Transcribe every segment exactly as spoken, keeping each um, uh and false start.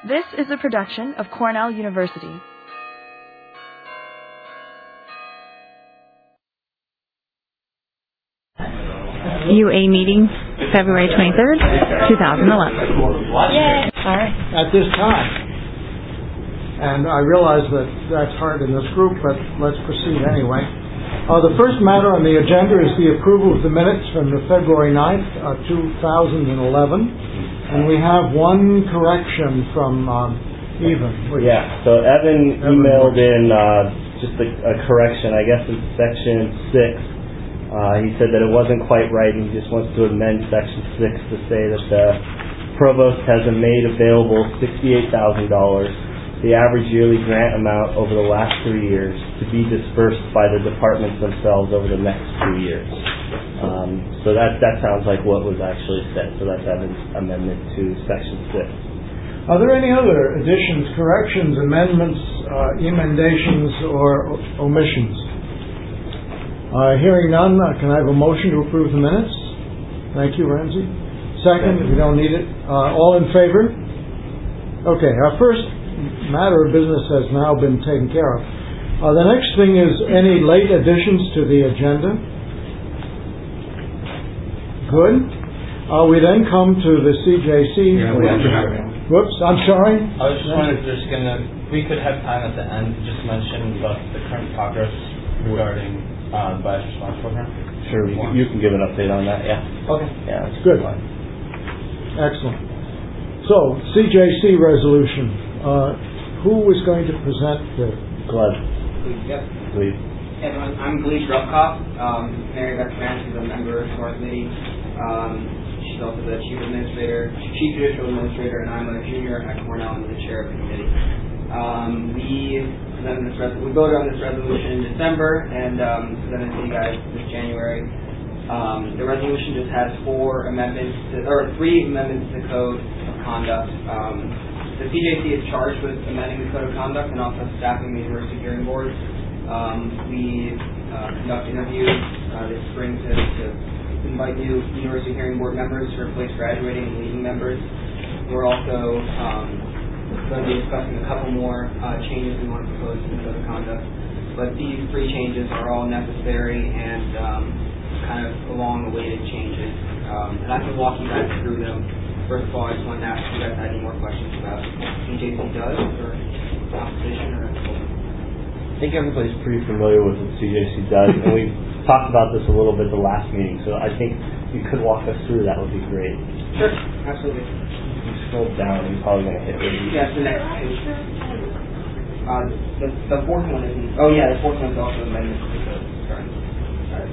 This is a production of Cornell University. U A meeting, February twenty-third, two thousand eleven. Yay! All right. At this time. And I realize that that's hard in this group, but let's proceed anyway. Uh, the first matter on the agenda is the approval of the minutes from the February ninth, uh, two thousand eleven. And we have one correction from um, Evan. Yeah, so Evan, Evan emailed in uh, just a, a correction, I guess in section six. Uh, he said that it wasn't quite right, and he just wants to amend section six to say that the provost has made available sixty-eight thousand dollars, the average yearly grant amount over the last three years, to be dispersed by the departments themselves over the next two years. Um, so that that sounds like what was actually said. So that's Evan's amendment to section six. Are there any other additions, corrections, amendments, uh, emendations, or o- omissions? Uh, hearing none, uh, can I have a motion to approve the minutes? Thank you, Ramsey. Second, if you don't need it. Uh, all in favor? Okay, our first matter of business has now been taken care of. Uh, the next thing is any late additions to the agenda. Good. Uh, we then come to the C J C. Yeah, we have to have it. Whoops, I'm sorry. I was just wondering if there's gonna, we could have time at the end to just mention about the current progress regarding uh, the bias response program. Sure, you, you can give an update on that, yeah. Okay. Yeah, that's Good. fine. Excellent. So, C J C resolution. Uh, who is going to present the... Glad. Yep. Please. Everyone, I'm Gleesh Rupkoff. Um, Mary Beth Grant is a member of our committee. Um, she's also the chief administrator, chief judicial administrator, and I'm a junior at Cornell and the chair of the committee. Um, we presented this res- we voted on this resolution in December and um, presented it to you guys this January. Um, the resolution just has four amendments, to, or three amendments to the code of conduct. Um, the C J C is charged with amending the code of conduct and also staffing the university hearing boards. Um, we uh, conduct interviews uh, this spring to, to invite new university hearing board members to replace graduating and leaving members. We're also um, going to be discussing a couple more uh, changes we want to propose to the code of conduct. But these three changes are all necessary and um, kind of long-awaited changes. Um, and I can walk you guys through them. First of all, I just wanted to ask if you guys had any more questions about what C J C does or competition or... I think everybody's pretty familiar with what C J C does, and we talked about this a little bit the last meeting, so I think if you could walk us through, that would be great. Sure, absolutely. If you scroll down, you're probably going to hit it. Yes, the next page. Uh, the, the fourth one isn't... Oh, yeah, the fourth one is also amendment to the code. Sorry. Sorry.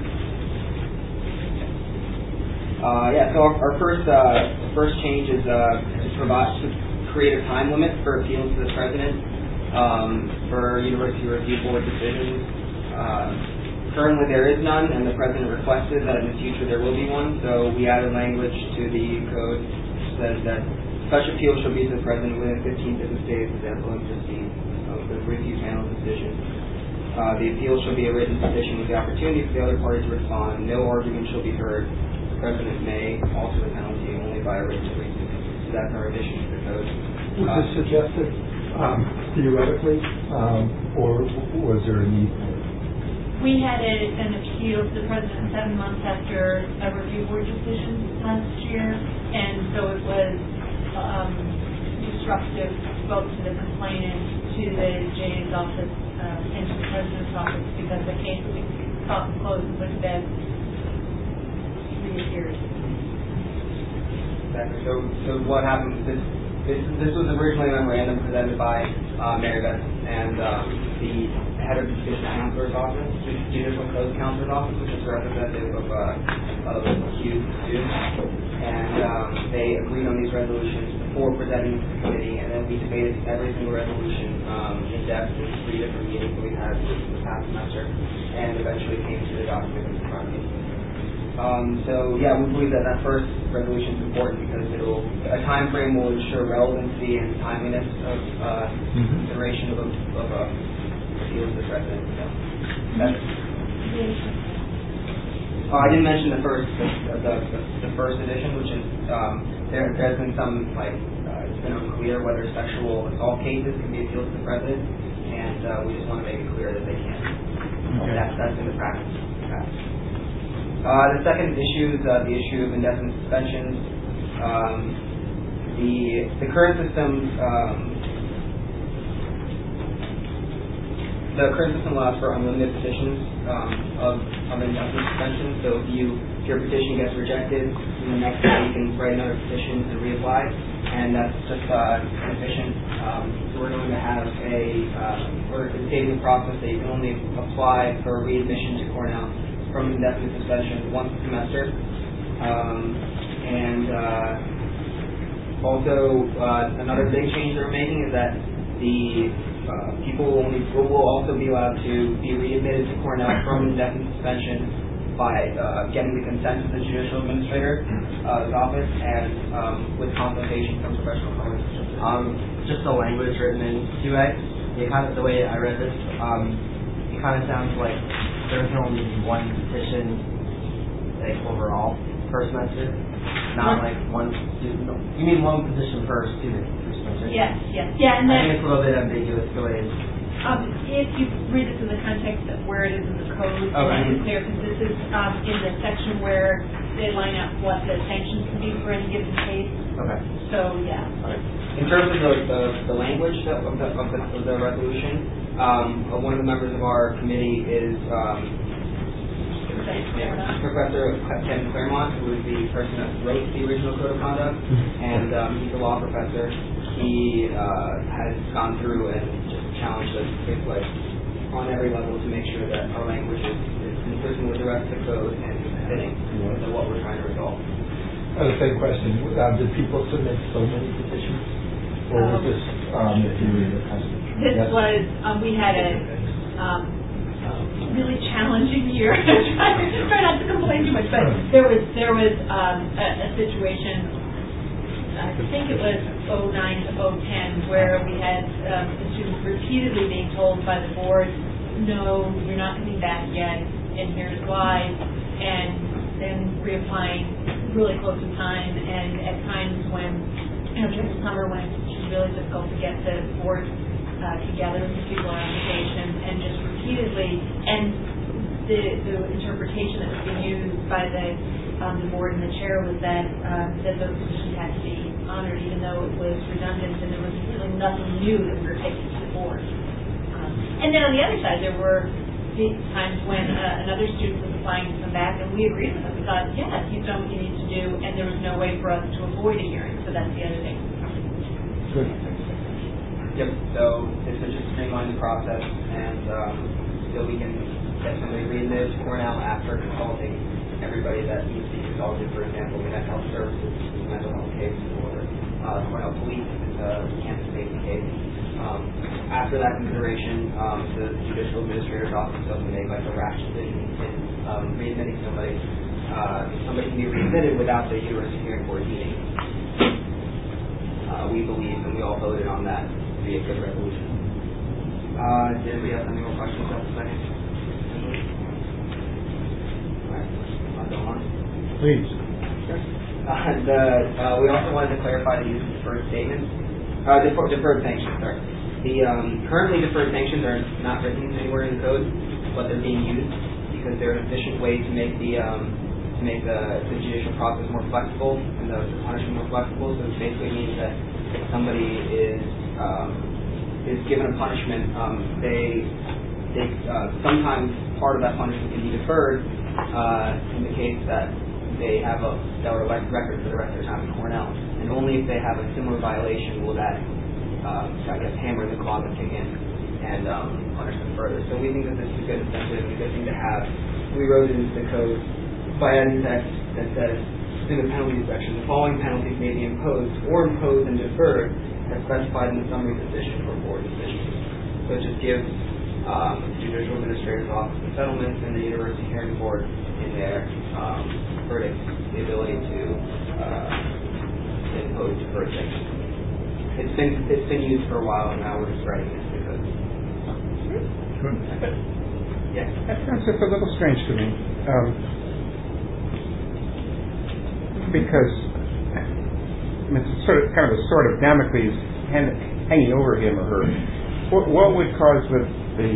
Uh, yeah, so our, our first uh, first change is uh, to provide to create a time limit for appeals to the president um, for university review board decisions. Uh, currently, there is none, and the president requested that in the future there will be one. So we added language to the code which says that such appeal shall be to the president within fifteen business days of the implementation of the review panel's decision. Uh, the appeal shall be a written petition with the opportunity for the other party to respond. No argument shall be heard. The president may alter the penalty only by a written agreement. So that's our addition to the code. Was this suggested um, theoretically, um, or was there a need for it? We had a, an appeal to the president seven months after a review board decision last year, and so it was um, disruptive both to the complainant, to the J A's office, uh, and to the president's office because the case was caught and closed and put to bed. Exactly. So, so what happened? This, this, this was originally a memorandum presented by uh, Mary Beth and um, the head of the judicial counselor's office, the judicial code counselor's office, which is representative of uh, of Q students, and um, they agreed on these resolutions before presenting to the committee, and then we debated every single resolution um, in depth in three different meetings that we had the past semester, and eventually came to the document in front of me. Um, so yeah, we believe that that first resolution is important because it will a time frame will ensure relevancy and timeliness of uh, mm-hmm. consideration of a, of a appeal to the president. So that's, oh, I didn't mention the first the, the, the, the first edition, which is um, there. There's been some like uh, it's been unclear whether sexual assault cases can be appealed to the president, and uh, we just want to make it clear that they can. Okay. That's, that's in the practice. Uh, the second issue is uh, the issue of indefinite suspensions. Um, the the current system um, the current system allows for unlimited petitions um, of, of indefinite suspension. So if you if your petition gets rejected, in the next day you can write another petition and reapply, and that's just uh, inefficient. Um, so we're going to have a uh, we're saving the process that you can only apply for readmission to Cornell from indefinite suspension once a semester, um, and uh, also uh, another big change that we're making is that the uh, people will only will also be allowed to be readmitted to Cornell from indefinite suspension by uh, getting the consent of the judicial administrator uh, office and um, with consultation from professional colleagues. Um, just the language written in two X, it kind of the way I read this, um, it kind of sounds like there can only be one petition, like overall per semester, not like one student. You mean one petition per student per semester? Yes, yes, yeah, and I then think it's a little bit ambiguous the way it's. um, if you read this in the context of where it is in the code, Okay. it's clear because this is um, in the section where they line up what the sanctions can be for any given case. Okay. So yeah. In terms of the, the, the language of the, of the, of the resolution, um, uh, one of the members of our committee is um, yeah, Professor Ken Claremont, who is the person that wrote the original Code of Conduct, and um, he's a law professor. He uh, has gone through and just challenged us it's like on every level to make sure that our language is, is consistent with the rest of the code and fitting with what we're trying to resolve. Uh, the same question. Uh, did people submit so many petitions? Or was this um, if you read the Constitution? This Yes. was, um, we had a um, really challenging year. try, try not to complain too much, but there was there was um, a, a situation, I think it was oh nine to oh ten, where we had um, the students repeatedly being told by the board, no, you're not coming back yet, and here's why, and then reapplying really close in time, and at times when, you know, during the summer when it's really difficult to get the board uh, together with people on applications, and just repeatedly, and the, the interpretation that was being used by the um, the board and the chair was that uh, that those positions had to be honored, even though it was redundant and there was really nothing new that we were taking to the board. Um, and then on the other side, there were times when uh, another student was applying to come back, and we agreed with them. We thought, yes, you've done what you need to do, and there was no way for us to avoid a hearing. So that's the other thing. Good. Yep, so this is just streamline the process, and um, so we can get somebody readmitted to Cornell after consulting everybody that needs to be consulted. For example, we have health services, mental health case, or uh, Cornell Police, it's a campus safety case. Um, after that consideration, um, the judicial administrator's office doesn't make like a rash decision in um, readmitting somebody. Uh, somebody can be readmitted without the University Hearing Board meeting. Uh, we believe, and we all voted on that to be a good resolution. Uh, did anybody have any more questions about the second? Alright, I'll go on. Please. Uh, the, uh, we also wanted to clarify the use of deferred statements, uh, defer, deferred sanctions, sorry. The, um, currently deferred sanctions are not written anywhere in the code, but they're being used because they're an efficient way to make the, um, to make the, the judicial process more flexible and the, the punishment more flexible. So it basically means that if somebody is um, is given a punishment, um, they they uh, sometimes part of that punishment can be deferred uh, in the case that they have a stellar record for the rest of their time in Cornell, and only if they have a similar violation will that uh, I guess hammer in the closet kick in and um, punish them further. So we think that this is a good incentive, a good thing to have. We wrote it into the code by adding text that says, in the penalty section, the following penalties may be imposed or imposed and deferred as specified in the summary decision or board decision. So it just gives um, the Judicial Administrator's Office of Settlements and the University Hearing Board in their um, verdict the ability to uh, impose deferred sanctions. It's been it's been used for a while, and now we're just writing this because. Yes. That sounds just a little strange to me. Um, Because it's sort of kind of a sword of Damocles hanging over him or her. What, what would cause the the,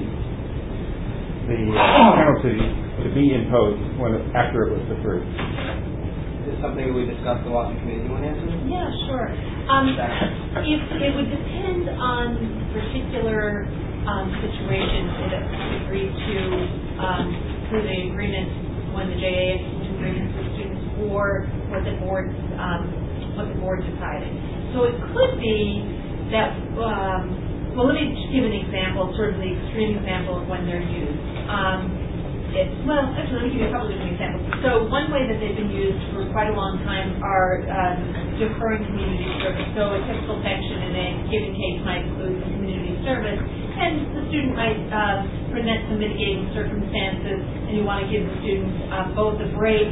the uh, penalty to be imposed when after it was deferred? Is this something that we discussed a lot in the committee? You want to answer? Yeah, sure. Um, if it would depend on particular um, situations that agreed to um, through the agreement when the J A agreements with students, or what the board um, what the board decided. So it could be that. Um, well, let me just give an example, sort of the extreme example of when they're used. Um, It's, well, actually, let me give you a couple of different examples. So one way that they've been used for quite a long time are um, deferring community service. So a typical section in a given case might include community service, and the student might uh, present some mitigating circumstances, and you want to give the student uh, both a break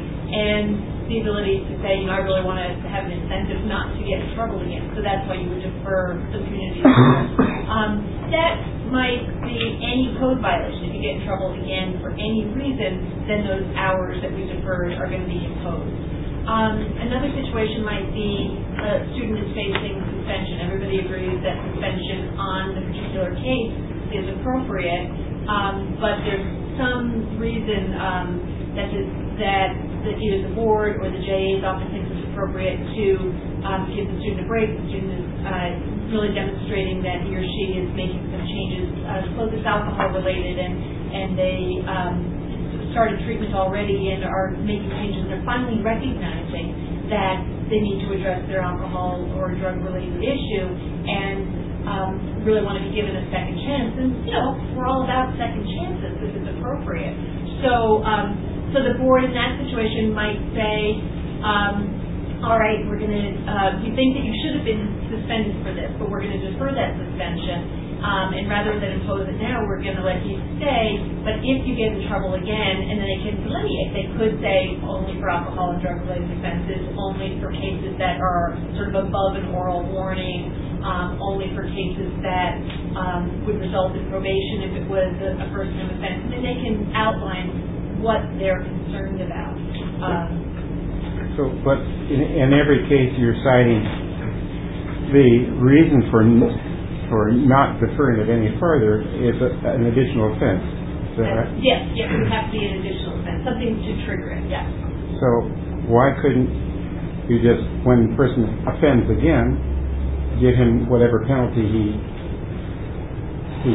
and the ability to say, you know, I really want to have an incentive not to get in trouble again. So that's why you would defer the community service. Um, that might be any code violation. If you get in trouble again for any reason, then those hours that we deferred are going to be imposed. Um, another situation might be a student is facing suspension. Everybody agrees that suspension on the particular case is appropriate, um, but there's some reason um, that, is, that that either the board or the J A's office thinks it's appropriate to um, give the student a break. The student is uh, really demonstrating that he or she is making some changes. Uh, suppose it's alcohol related, and and they um, started treatment already and are making changes. They're finally recognizing that they need to address their alcohol or drug related issue, and um, really want to be given a second chance. And you know, we're all about second chances if it's appropriate. So. Um, So the board in that situation might say, um, all right, we're going to, uh, we think that you should have been suspended for this, but we're going to defer that suspension. Um, and rather than impose it now, we're going to let you stay. But if you get in trouble again, and then they can delineate, they could say only for alcohol and drug-related offenses, only for cases that are sort of above an oral warning, um, only for cases that um, would result in probation if it was a, a first-time offense. And then they can outline what they're concerned about. Um, so, but in, in every case you're citing the reason for for not deferring it any further is a, an additional offense. Is that right? Yes, yes, it would have to be an additional offense, something to trigger it, yes. So why couldn't you just, when the person offends again, give him whatever penalty he he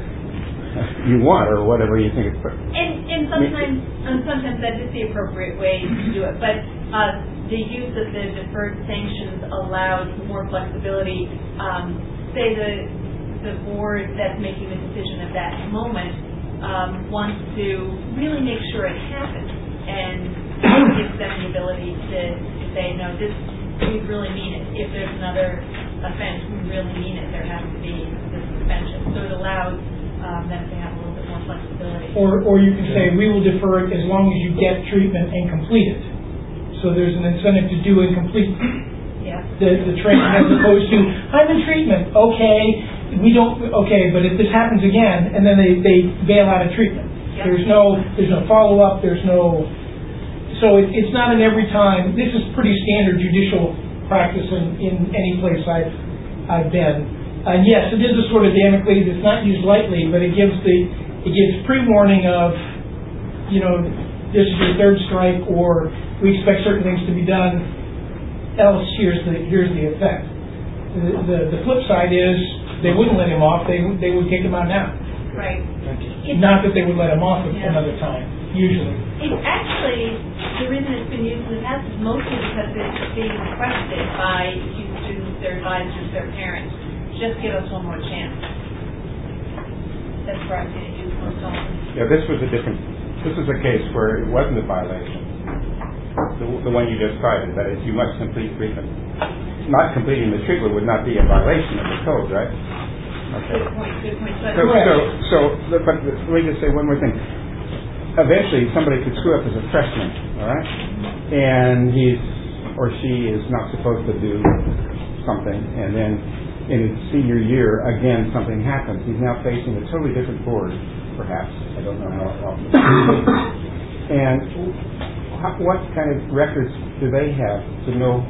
you want, or whatever you think it's. And, and sometimes, and sometimes that is the appropriate way to do it. But uh, the use of the deferred sanctions allows more flexibility. Um, say the the board that's making the decision at that moment um, wants to really make sure it happens, and gives them the ability to, to say, no, this we really mean it. If there's another offense, we really mean it. There has to be the suspension. So it allows. Um, them to have a little bit more flexibility. Or, or you can say, we will defer it as long as you get treatment and complete it. So there's an incentive to do and complete yeah. the, the training, as opposed to, I'm in treatment, okay, we don't, okay, but if this happens again, and then they, they bail out of treatment. Yep. There's no, there's no follow-up, there's no, so it, it's not an every time. This is pretty standard judicial practice in, in any place I've, I've been. And uh, yes, it is a sort of Damocles. It's not used lightly, but it gives the it gives pre-warning of, you know, this is your third strike, or we expect certain things to be done. Else, here's the here's the effect. The the, the flip side is they wouldn't let him off. They they would kick him out now. Right. Not that they would let him off yeah. another time. Usually. It's actually the reason it's been used in the past is mostly because it's being requested by students, their advisors, their parents. Just give us one more chance. That's where I'm going to use most often. Yeah, this was a different, this is a case where it wasn't a violation. The, the one you just cited, that is, you must complete treatment. Not completing the treatment would not be a violation of the code, right? Okay. Good point, good point. So, so, so, so but let me just say one more thing. Eventually, somebody could screw up as a freshman, all right? And he's, or she is not supposed to do something, and then in his senior year, again, something happens. He's now facing a totally different board, perhaps. I don't know how often. And how, what kind of records do they have to know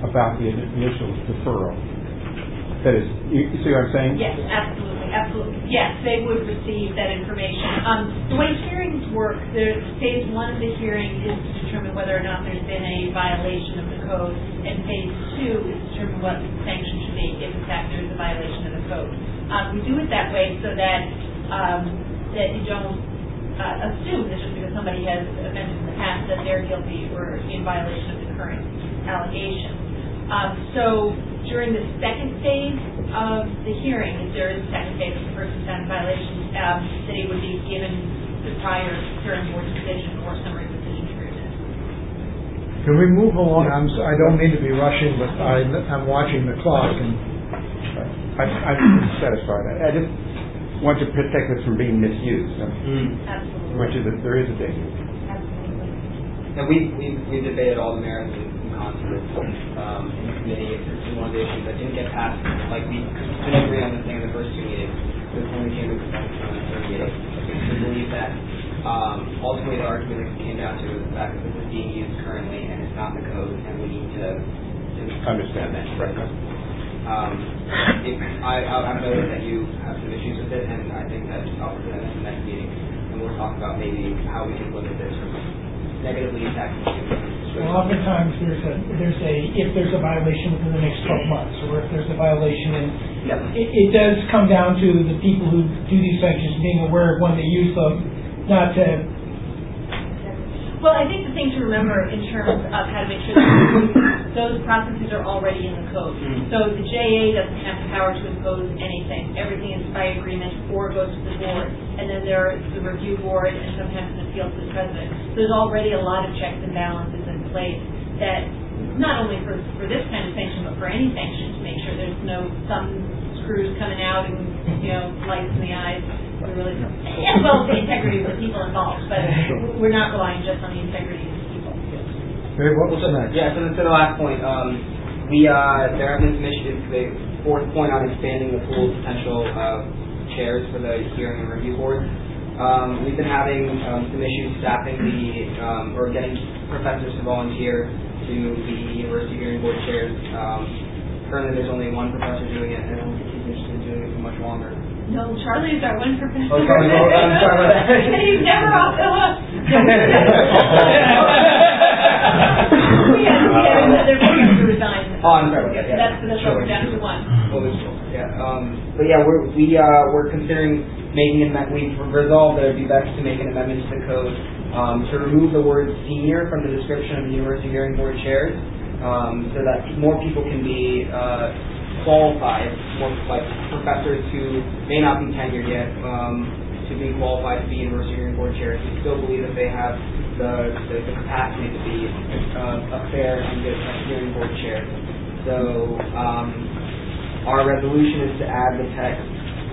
about the initial deferral. That is, you, you see what I'm saying? Yes, absolutely, absolutely. Yes, they would receive that information. Um, the way hearings work, the phase one of the hearing is to determine whether or not there's been a violation of the code, and phase two is to determine what the sanction should be if in fact there's a violation of the code. Um, we do it that way so that um, that you don't uh, assume that just because somebody has offended in the past that they're guilty or in violation of the current allegation. Um, so during the second phase of the hearing, if there is a second phase of the person's found in violation, um, that he would be given the prior hearing board decision or summary decision treatment. Can we move along? I'm, s- I don't mean to be rushing, but I, I'm watching the clock. And I, I'm satisfied. I, I just want to protect this from being misused, uh, Absolutely. which is a, there is a danger. Absolutely. And we we we debated all the merits and consequences um, in the committee. It's one of the issues that didn't get passed. Like we couldn't agree on the thing in the first two meetings. It was when we came to consensus on the third meeting. We believe that um, ultimately the argument that came down to is the fact that this is being used currently and it's not in the code, and we need to, to understand that. Right. Um, if, I, I've noticed that you have some issues with it, and I think that I'll present it in the next meeting, and we'll talk about maybe how we can limit this from negatively impacting students. Well, oftentimes there's a there's a if there's a violation within the next twelve months, or if there's a violation, and yep. it, it does come down to the people who do these sanctions being aware of when they use them, not to. Well, I think the thing to remember in terms of how to make sure that those processes are already in the code. Mm-hmm. So the J A doesn't have the power to impose anything. Everything is by agreement or goes to the board. And then there's the review board and sometimes an appeal to the president. So there's already a lot of checks and balances in place that not only for, for this kind of sanction, but for any sanction to make sure there's no some screws coming out and, you know, lights in the eyes. Really, as well as the integrity of the people involved, but we're not relying just on the integrity of the people. Okay, what was the next? Yeah, so to the last point, um, we uh, there have been some issues. The fourth point on expanding the pool of potential uh, chairs for the hearing and review board. Um, we've been having um, some issues staffing the um, or getting professors to volunteer to the university hearing board chairs. Um, currently, there's only one professor doing it, and I don't think he's interested in doing it for much longer. No, Charlie's our one professor. Oh, Charlie, oh, I'm sorry about that. And he's never off the hook. We had, we had another professor resign. Oh, I'm sorry. Yeah, yeah. That's, that's why we're down to one. Oh, yeah. Um, but yeah, we're we uh, we're considering making an amendment. We've resolved that it'd be best to make an amendment to the code um, to remove the word senior from the description of the university hearing board chairs, um, so that more people can be uh, qualified, more like professors who may not be tenured yet, um, to be qualified to be university hearing board chairs. We still believe that they have the, the, the capacity to be uh, a fair and good hearing board chair. So um, our resolution is to add the text.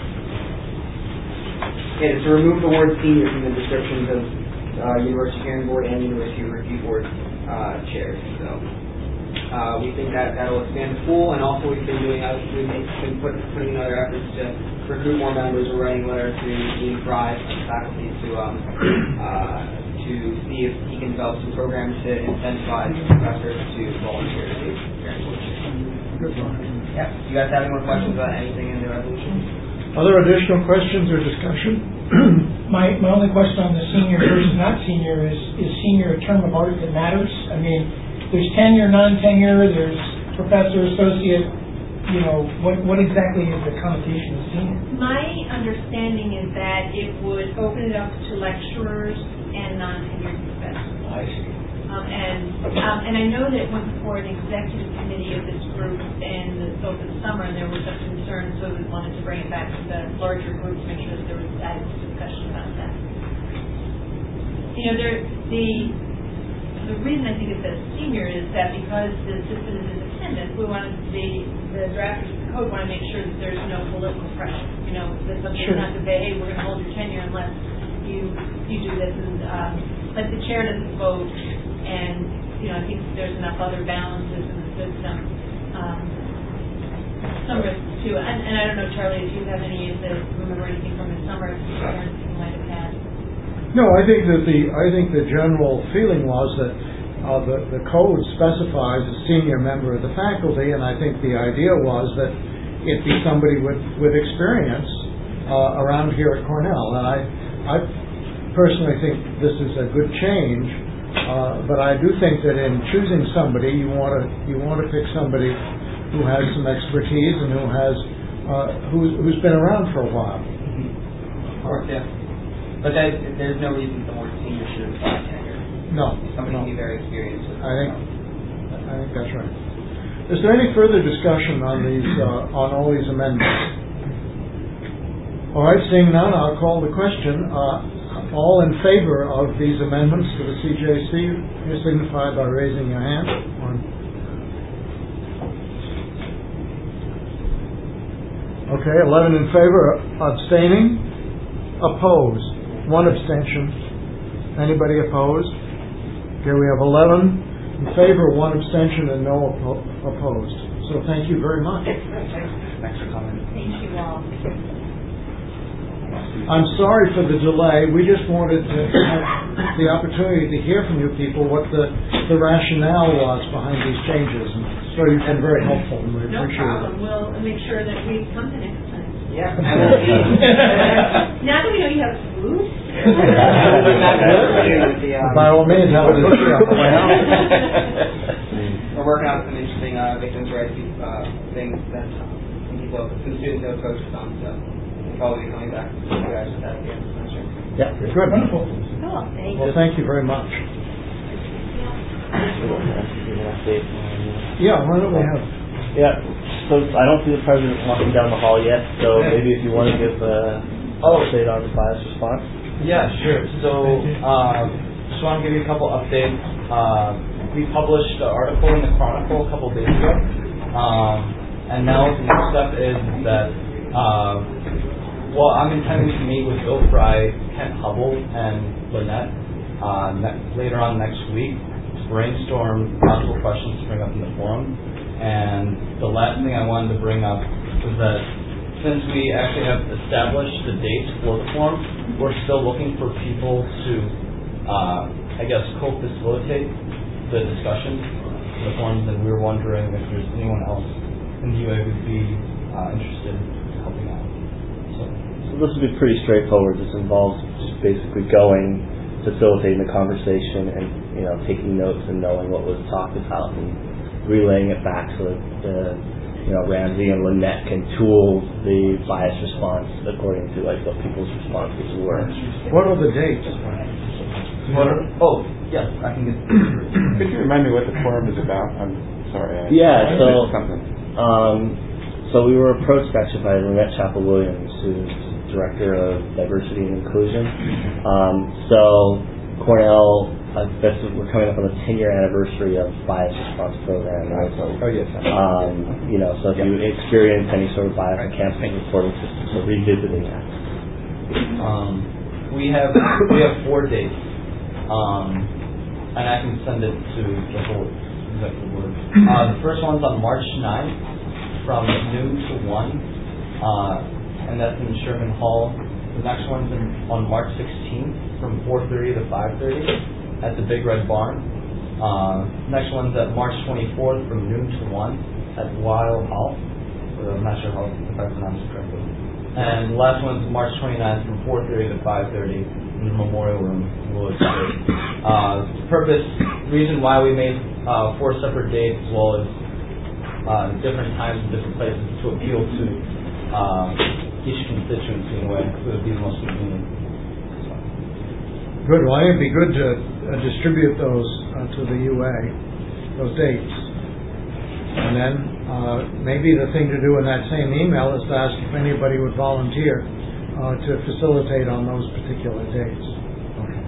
It is to remove the word senior from the descriptions of uh, university hearing board and university review board uh, chairs. So. Uh, we think that that will expand the pool, and also we've been doing, uh, we've been put, putting in other efforts to recruit more members. We're writing letters to Dean Fry and faculty to um, uh, to see if he can develop some programs to incentivize professors to volunteer to be hearing board chairs. Yeah. Do you guys have any more questions about anything in the resolution? Other additional questions or discussion? my my only question on the senior versus not senior is is senior a term of art that matters? I mean. There's tenure, non-tenure, there's professor, associate, you know, what what exactly is the connotation of senior? My understanding is that it would open it up to lecturers and non-tenured professors. I see. Um, and um, and I know that it went before an executive committee of this group in the, over the summer, and there were some concerns, so we wanted to bring it back to the larger group to make sure that there was added discussion about that. You know, there the The reason I think it says senior is that because the system is independent, we want the the drafters of the code want to make sure that there's no political pressure. You know, that somebody's sure. not to say, hey, we're going to hold your tenure unless you you do this, and um, like the chair doesn't vote, and you know, I think there's enough other balances in the system. Um, some risks too, and, and I don't know, Charlie, if you have any, if you remember anything from the summer experience you might have had. No, I think that the I think the general feeling was that uh, the, the code specifies a senior member of the faculty, and I think the idea was that it be somebody with, with experience uh, around here at Cornell. And I, I personally think this is a good change, uh, but I do think that in choosing somebody, you want to you want to pick somebody who has some expertise and who has uh, who's, who's been around for a while. Of course, yeah. But that, there's no reason the word senior should apply tenure. No. Somebody no. can be very experienced. With I think I think that's right. Is there any further discussion on these uh, on all these amendments? All right, seeing none, I'll call the question. Uh, all in favor of these amendments to the C J C, you signify by raising your hand. One. Okay, eleven in favor, abstaining, opposed, one abstention. Anybody opposed? Okay, we have eleven in favor, one abstention, and no oppo- opposed. So thank you very much. Thanks for coming. Thank you all. I'm sorry for the delay. We just wanted to have the opportunity to hear from you people what the, the rationale was behind these changes. And so you've been very helpful, and we No appreciate problem. it. We'll make sure that we come the next time. Yeah. Now that we know you have food. By all means, have a discussion. We're working on some interesting uh, victims' rights uh, things that some people, some students have approached us on, so we'll probably be coming back to you guys with that again. Sure. Yeah, good. Wonderful. Cool, thank Well, thank you very much. Yeah, why don't we have... Yeah, so I don't see the president walking down the hall yet, so maybe if you want to give an uh, update on the bias response. Yeah, sure. So, um, just want to give you a couple updates. Uh, we published an article in the Chronicle a couple days ago, um, and now the next step is that, uh, well, I'm intending to meet with Bill Fry, Kent Hubble, and Lynette uh, ne- later on next week to brainstorm possible questions to bring up in the forum. And the last thing I wanted to bring up is that since we actually have established the dates for the forum, we're still looking for people to, uh, I guess, co-facilitate the discussions in the forums, and we were wondering if there's anyone else in the U A who'd be uh, interested in helping out. So. So this will be pretty straightforward. This involves just basically going, facilitating the conversation, and you know, taking notes and knowing what was talked about and relaying it back so that the, you know, Ramsey and Lynette can tool the bias response according to like what people's responses were. What are the dates? What are, oh, yes, I can get. Could you remind me what the forum is about? I'm sorry. I, Yeah, I so missed something. um, so we were approached actually by Lynette Chappell Williams, who's director of diversity and inclusion. Um, so Cornell. Uh, this is, we're coming up on the ten-year anniversary of bias response program. Right? So, oh yes. Um, you know, so if you experience any sort of bias in campus reporting system, so revisiting that. Um, we have we have four dates, um, and I can send it to the whole executive board. Uh, the first one's on March ninth from noon to one, uh, and that's in Sherman Hall. The next one's in, on March sixteenth from four thirty to five thirty. At the Big Red Barn. Uh, next one's at March twenty-fourth from noon to one at Weil Hall. I'm not sure how if I pronounced it correctly. And the last one's March twenty-ninth from four thirty to five thirty in the Memorial Room in Willard State. Uh, the purpose, reason why we made uh, four separate dates as well as uh, different times and different places to appeal to uh, each constituency in a way so it would be the most convenient. Good. Well, it'd be good to uh, distribute those uh, to the U A, those dates. And then uh, maybe the thing to do in that same email is to ask if anybody would volunteer uh, to facilitate on those particular dates. Okay.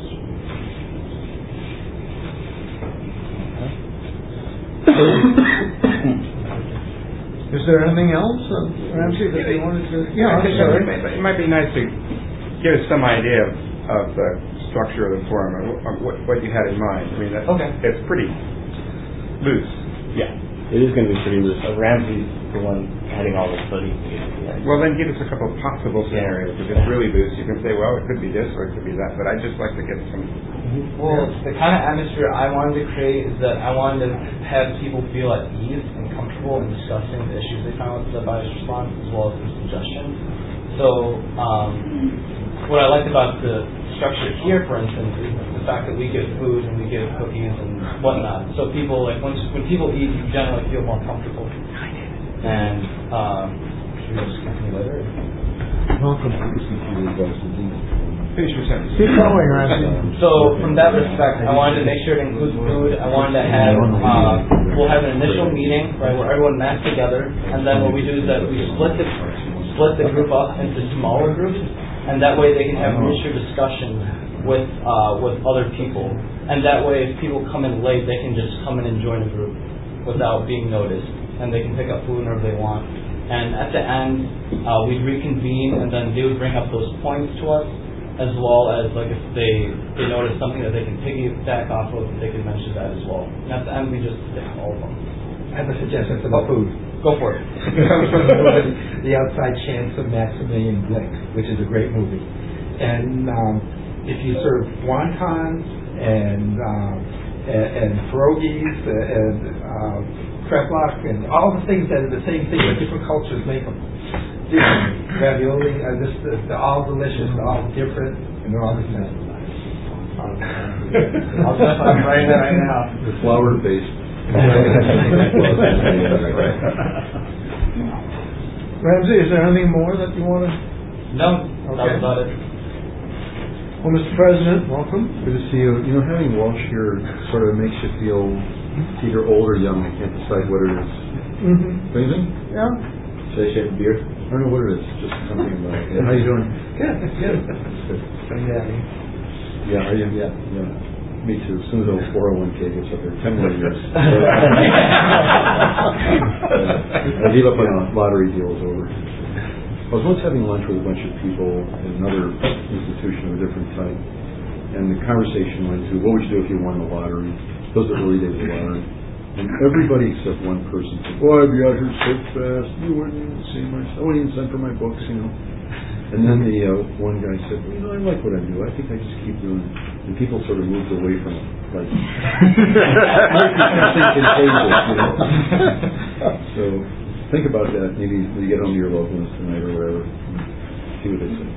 Is there anything else, uh, Ramsey, that you wanted to... Yeah, I'm sorry. It might, it might be nice to give us some idea of of the structure of the forum, or what, what you had in mind. I mean, that, okay. It's pretty loose. Yeah, it is going to be pretty loose. Uh, Ramsey's the one heading all this, but he, yeah. Well, then give us a couple of possible scenarios. If it's really loose, you can say, well, it could be this or it could be that. But I'd just like to get some Well, the kind of atmosphere I wanted to create is that I wanted to have people feel at ease and comfortable in discussing the issues they found with the buyer's response as well as the suggestions. So, um, what I liked about the structure here, for instance, is the fact that we give food and we give cookies and whatnot. So people, like, when, when people eat, you generally feel more comfortable. And, um, should we just continue later? Welcome. Finish your sentence. Keep going, Ramsey. So from that respect, I wanted to make sure it includes food. I wanted to have, uh, we'll have an initial meeting, right, where everyone masks together, and then what we do is that we split the, split the group up into smaller groups, and that way they can have richer discussion with, uh, with other people. And that way, if people come in late, they can just come in and join the group without being noticed, and they can pick up food whenever they want. And at the end, uh, we'd reconvene, and then they would bring up those points to us, as well as, like, if they, they notice something that they can piggyback off of, they can mention that as well. And at the end, we just stick all of them. I have a suggestion for the food. Go for it. The Outside Chance of Maximilian Blake, which is a great movie. And um, if you serve wontons and um, and, and pierogies and uh, kreplach and all the things that are the same thing, but different cultures make them. Different. Ravioli, uh, this, this, they're all delicious, they're all different, and they're all the same. I'll just I'm writing that right now. The flour based. Ramsey, is there anything more that you want to? No, okay. That's about it. Well, Mister President, welcome. Good to see you. You know, having Walsh here sort of makes you feel either old or young. I can't decide what it is. Mm-hmm. Anything? Yeah. Should I shave a beard? I don't know what it is. Just something about it. Yeah, how you doing? Good, good. Good. Yeah. Yeah, are you? Yeah. Yeah. Me too. As soon as the four oh one k gets up there, ten more years. I gave up on a lottery deal is over. I was once having lunch with a bunch of people in another institution of a different type, and the conversation went to, what would you do if you won the lottery? Those are early days of the lottery. And everybody except one person said, "Oh, I'd be out here so fast. You wouldn't even see my. I wouldn't even send for my books, you know." And then the uh, one guy said, "Well, you know, I like what I do. I think I just keep doing it." And people sort of moved away from it, like something contagious, you know. So think about that. Maybe when you get home to your loved ones tonight or wherever, see what they say.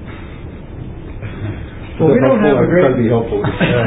Well, we don't have a great. Try to be helpful.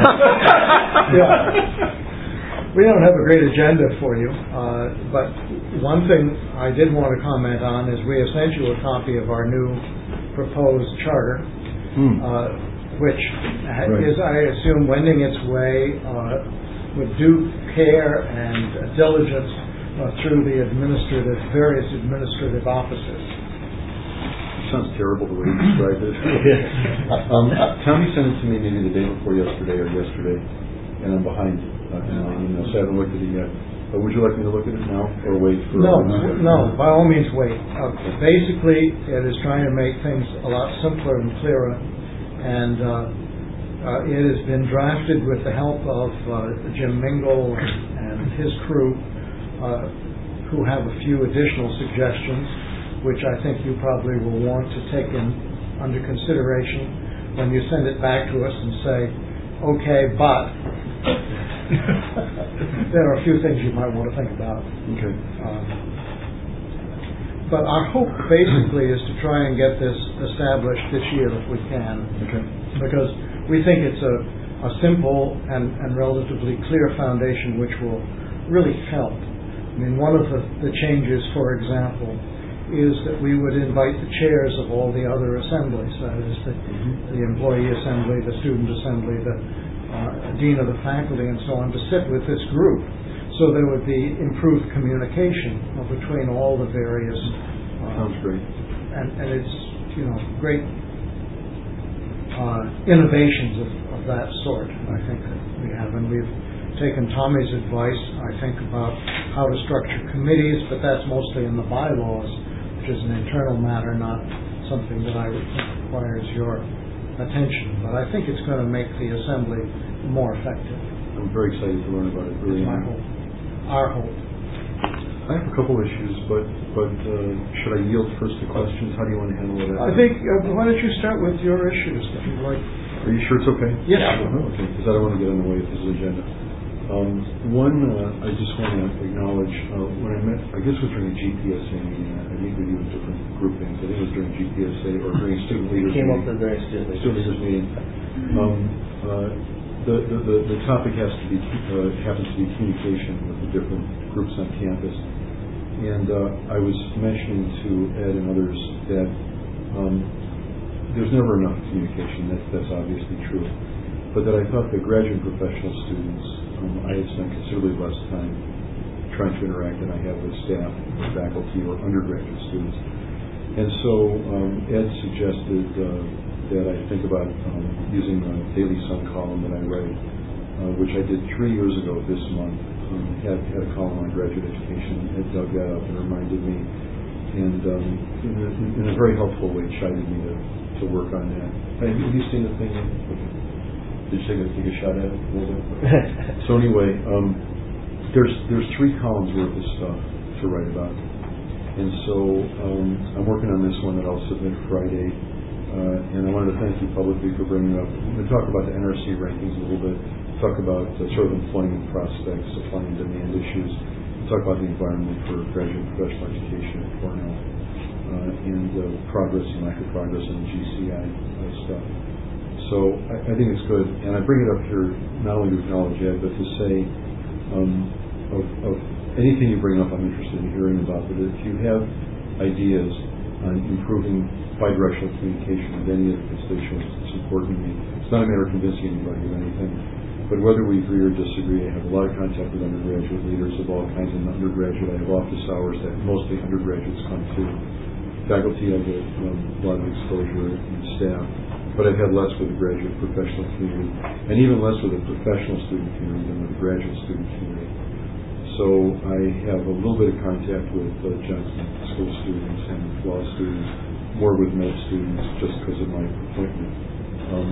Yeah. We don't have a great agenda for you, uh, but one thing I did want to comment on is we have sent you a copy of our new proposed charter, hmm. uh, which right. is, I assume, wending its way uh, with due care and diligence uh, through the administrative, various administrative offices. Sounds terrible the way you described it. um, Tommy sent it to me maybe the day before yesterday or yesterday, and I'm behind uh, in my email, so I haven't looked at it yet. But would you like me to look at it now or wait for? No, no. By all means, wait. Uh, basically, it is trying to make things a lot simpler and clearer, and uh, uh, it has been drafted with the help of uh, Jim Mingle and his crew, uh, who have a few additional suggestions, which I think you probably will want to take in under consideration when you send it back to us and say, okay, but there are a few things you might want to think about. Okay. Um, but our hope basically is to try and get this established this year if we can. Okay. Because we think it's a, a simple and, and relatively clear foundation which will really help. I mean, one of the, the changes, for example, is that we would invite the chairs of all the other assemblies, that is the, mm-hmm. the employee assembly, the student assembly, the uh, dean of the faculty, and so on, to sit with this group. So there would be improved communication uh, between all the various. Uh, Sounds great. And, and it's, you know, great uh, innovations of, of that sort, I think, that we have. And we've taken Tommy's advice, I think, about how to structure committees, but that's mostly in the bylaws, which is an internal matter, not something that I would think requires your attention. But I think it's going to make the assembly more effective. I'm very excited to learn about it. Really, my hope. Our hope. I have a couple issues, but but uh, should I yield first to questions? How do you want to handle it? I think, uh, why don't you start with your issues, if you like? Are you sure it's okay? Yes. Oh, okay, because I don't want to get in the way of this agenda. Um, one, uh, I just want to acknowledge, uh, when I met, I guess it was during a G P S A meeting, I meet with you in different groupings, I think it was during G P S A or during student leaders Came meeting. up with during student leaders. Student leaders meeting. Um, uh, the, the, the, the topic has to be, uh, happens to be communication with the different groups on campus. And uh, I was mentioning to Ed and others that um, there's never enough communication. That's, that's obviously true. But that I thought the graduate and professional students, um, I had spent considerably less time trying to interact than I have with staff, or faculty, or undergraduate students. And so um, Ed suggested uh, that I think about um, using a Daily Sun column that I write, uh, which I did three years ago this month. Um, had, had a column on graduate education. Ed dug that up and reminded me, and um, in, a, in a very helpful way, chided me to, to work on that. Have you, have you seen the thing? Okay. Did you take a, take a shot at it? So anyway, um, there's there's three columns worth of stuff to write about, and so um, I'm working on this one that I'll submit Friday. Uh, and I wanted to thank you publicly for bringing it up. I'm going to talk about the N R C rankings a little bit. Talk about uh, sort of employment prospects, supply and demand issues. Talk about the environment for graduate and professional education at Cornell, uh, and uh, progress and lack of progress on the G C I uh, stuff. So I, I think it's good, and I bring it up here not only to acknowledge Ed, but to say um, of, of anything you bring up, I'm interested in hearing about. But if you have ideas on improving bidirectional communication with any of the constituents, it's important to me. It's not a matter of convincing anybody of anything. But whether we agree or disagree, I have a lot of contact with undergraduate leaders of all kinds. And undergraduate, I have office hours that mostly undergraduates come to. Faculty, I get um, a lot of exposure and staff. But I've had less with the graduate professional community, and even less with the professional student community than with the graduate student community. So I have a little bit of contact with uh, Johnson School students and law students, more with med students, just because of my appointment. Um,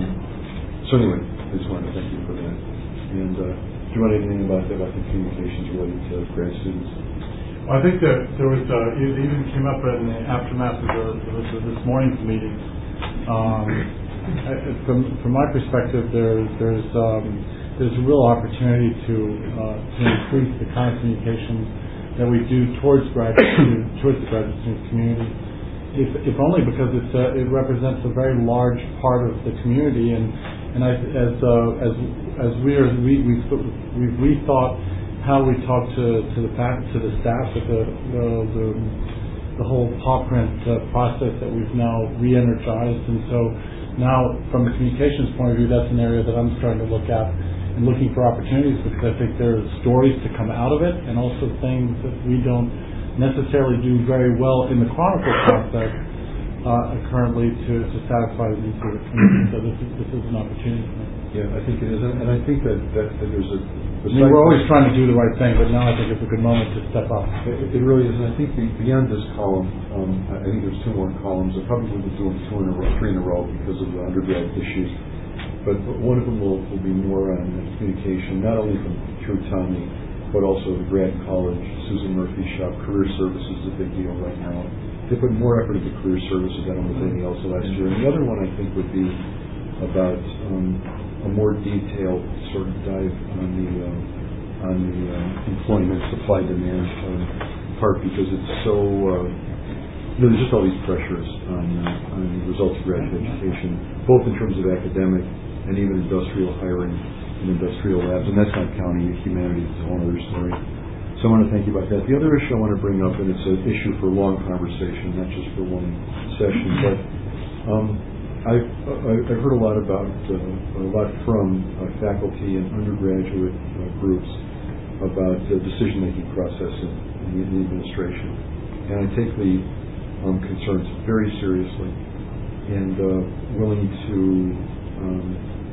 so anyway, I just wanted to thank you for that. And uh, do you want anything about that, about the communications related to grad students? Well, I think that there was, uh, it even came up in the aftermath of the, the, this morning's meeting. Um, I, from, from my perspective, there, there's um, there's a real opportunity to uh, to increase the kind of communications that we do towards graduate student, towards the graduate student community. If, if only because it's uh, it represents a very large part of the community, and and I, as uh, as as we are we we we've rethought how we talk to to the fact to the staff with the the, the the whole paw print uh, process that we've now re-energized, and so now from a communications point of view, that's an area that I'm starting to look at and looking for opportunities, because I think there are stories to come out of it, and also things that we don't necessarily do very well in the Chronicle process uh, currently to, to satisfy the needs of the community. So this is this is an opportunity. Yeah, I think it is, and I think that, that, that there's a. I mean, we're always trying to do the right thing, but now I think it's a good moment to step up. It, it really is, and I think beyond this column, um, I think there's two more columns. I probably will be doing two in a row, three in a row because of the undergrad issues. But one of them will, will be more on communication, not only from through Tommy, but also the grad college, Susan Murphy shop. Career services is a big deal right now. They put more effort into career services than almost anything else last year. And the other one I think would be about um, a more detailed sort of dive on the uh, on the uh, employment supply demand um, part, because it's so uh, you know, there's just all these pressures on uh, on the results of graduate education, both in terms of academic and even industrial hiring and industrial labs, and that's not counting humanities. It's a whole other story. So I want to thank you about that. The other issue I want to bring up, and it's an issue for long conversation, not just for one session, but um, I've, I've heard a lot about, uh, a lot from uh, faculty and undergraduate uh, groups about the decision-making process in, in, the, in the administration. And I take the um, concerns very seriously and uh, willing to um,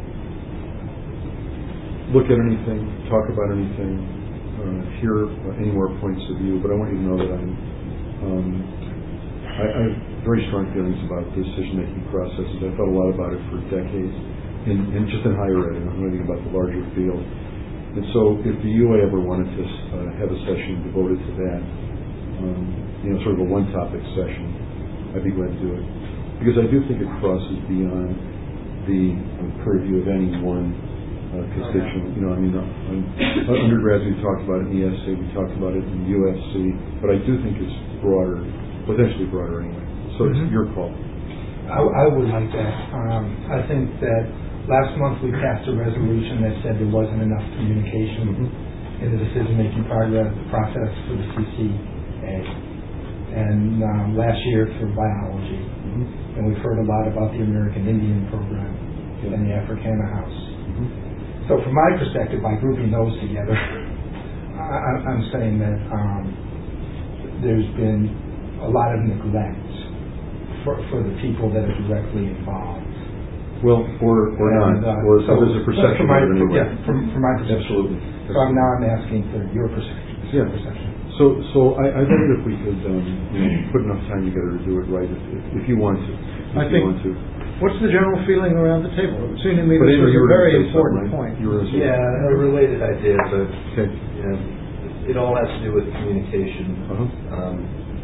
look at anything, talk about anything, uh, hear uh, any more points of view, but I want you to know that I'm um, I, I have very strong feelings about decision-making processes. I've thought a lot about it for decades, and, and just in higher ed, I don't know anything about the larger field. And so if the U A ever wanted to uh, have a session devoted to that, um, you know, sort of a one-topic session, I'd be glad to do it. Because I do think it crosses beyond be a purview of any one uh, constituent. You know, I mean, uh, undergrads we talked about it in E S A, we talked about it in U S C, but I do think it's broader, potentially broader anyway. So mm-hmm. it's your call. I, I would like that. Um, I think that last month we passed a resolution that said there wasn't enough communication mm-hmm. in the decision-making progress, process for the C C A. And um, last year for biology. Mm-hmm. And we've heard a lot about the American Indian program yeah. and the Africana House. Mm-hmm. So from my perspective, by grouping those together, I, I'm saying that um, there's been a lot of neglect for, for the people that are directly involved. Well, or or and, not, uh, or so there's a perception my, of it anyway. Yeah, from, from my perspective. Absolutely. So I'm, now I'm asking for your perception. Yeah. perception. So, so I, I wonder if we could um, you know, put enough time together to do it right, if, if, if you want to. If I you think. Want to. What's the general feeling around the table? It seemed to me But this was you a very right? important point. You were yeah, a related idea, but okay. you know, it all has to do with communication. Uh-huh. Um,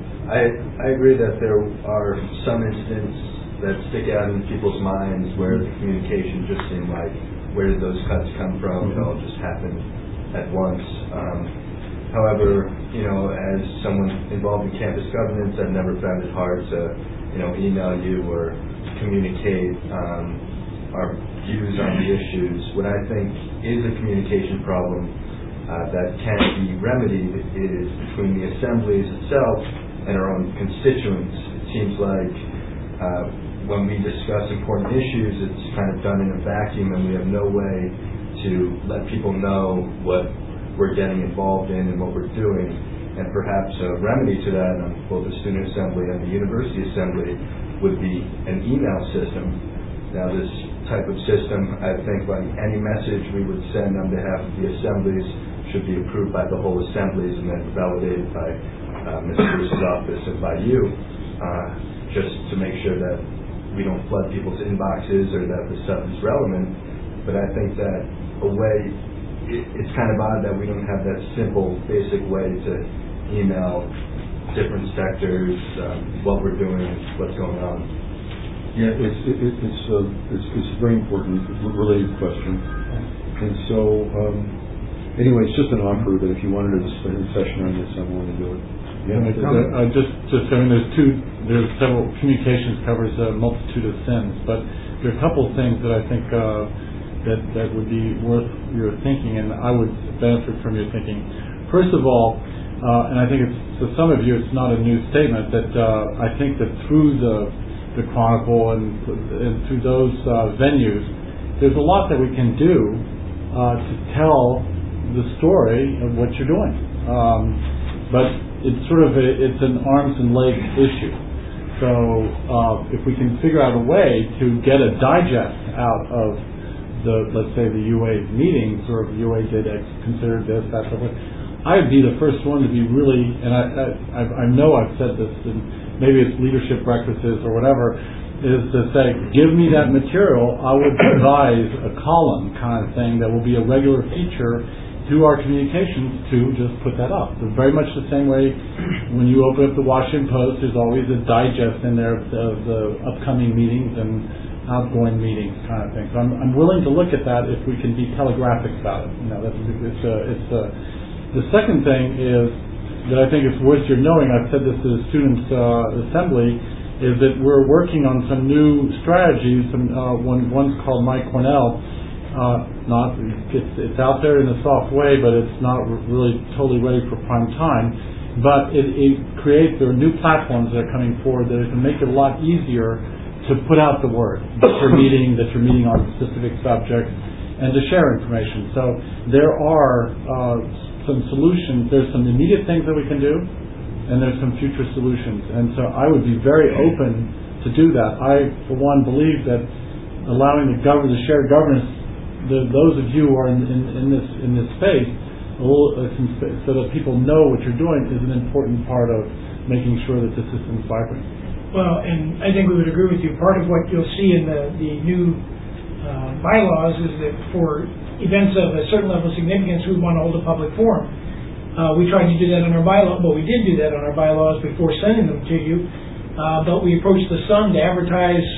I I agree that there are some incidents that stick out in people's minds where the communication just seemed like, where did those cuts come from? Mm-hmm. It all just happened at once. Um, however, you know, as someone involved in campus governance, I've never found it hard to, you know, email you or communicate um, our views on the issues. What I think is a communication problem uh, that can be remedied is between the assemblies itself and our own constituents. It seems like uh, when we discuss important issues, it's kind of done in a vacuum, and we have no way to let people know what we're getting involved in and what we're doing. And perhaps a remedy to that on both the Student Assembly and the University Assembly would be an email system. Now, this type of system, I think, like any message we would send on behalf of the assemblies should be approved by the whole assemblies and then validated by uh, Mister Bruce's office and by you, uh, just to make sure that we don't flood people's inboxes or that the stuff is relevant. But I think that a way, it, it's kind of odd that we don't have that simple, basic way to email different sectors, um, what we're doing, what's going on. Yeah, it's it, it's, uh, it's it's a very important related question, and so um, anyway, it's just an offer that if you wanted to spend a session on this, I'm willing to do it. Yeah, uh, just just I mean, there's two, there's several communications covers a multitude of sins, but there are a couple of things that I think uh, that that would be worth your thinking, and I would benefit from your thinking. First of all. Uh, and I think it's, to some of you, it's not a new statement, that uh, I think that through the the Chronicle and, and through those uh, venues, there's a lot that we can do uh, to tell the story of what you're doing. Um, but it's sort of a, it's an arms and legs issue. So uh, if we can figure out a way to get a digest out of the, let's say, the U A meetings, or U A did X, considered this, that, that, that. I'd be the first one to be really, and I, I, I know I've said this, and maybe it's leadership breakfasts or whatever, is to say, give me that material. I would devise a column kind of thing that will be a regular feature through our communications to just put that up. It's very much the same way when you open up the Washington Post, there's always a digest in there of the, of the upcoming meetings and outgoing meetings kind of thing. So I'm, I'm willing to look at that if we can be telegraphic about it. You know, that's, it's a, it's a, The second thing is that I think it's worth your knowing, I've said this to the Students' uh, Assembly, is that we're working on some new strategies. Some, uh, one, one's called My Cornell. Uh, not, it's, it's out there in a soft way, but it's not really totally ready for prime time. But it, it creates, there are new platforms that are coming forward that can make it a lot easier to put out the word that you're meeting, that you're meeting on specific subjects, and to share information. So there are uh, some solutions. There's some immediate things that we can do, and there's some future solutions. And so I would be very open to do that. I, for one, believe that allowing the government, the shared governance, the, those of you who are in, in, in this in this space, a little, uh, so that people know what you're doing, is an important part of making sure that the system is vibrant. Well, and I think we would agree with you. Part of what you'll see in the the new uh, bylaws is that for events of a certain level of significance, we want to hold a public forum. Uh, we tried to do that on our bylaws. Well, we did do that on our bylaws before sending them to you, uh, but we approached the Sun to advertise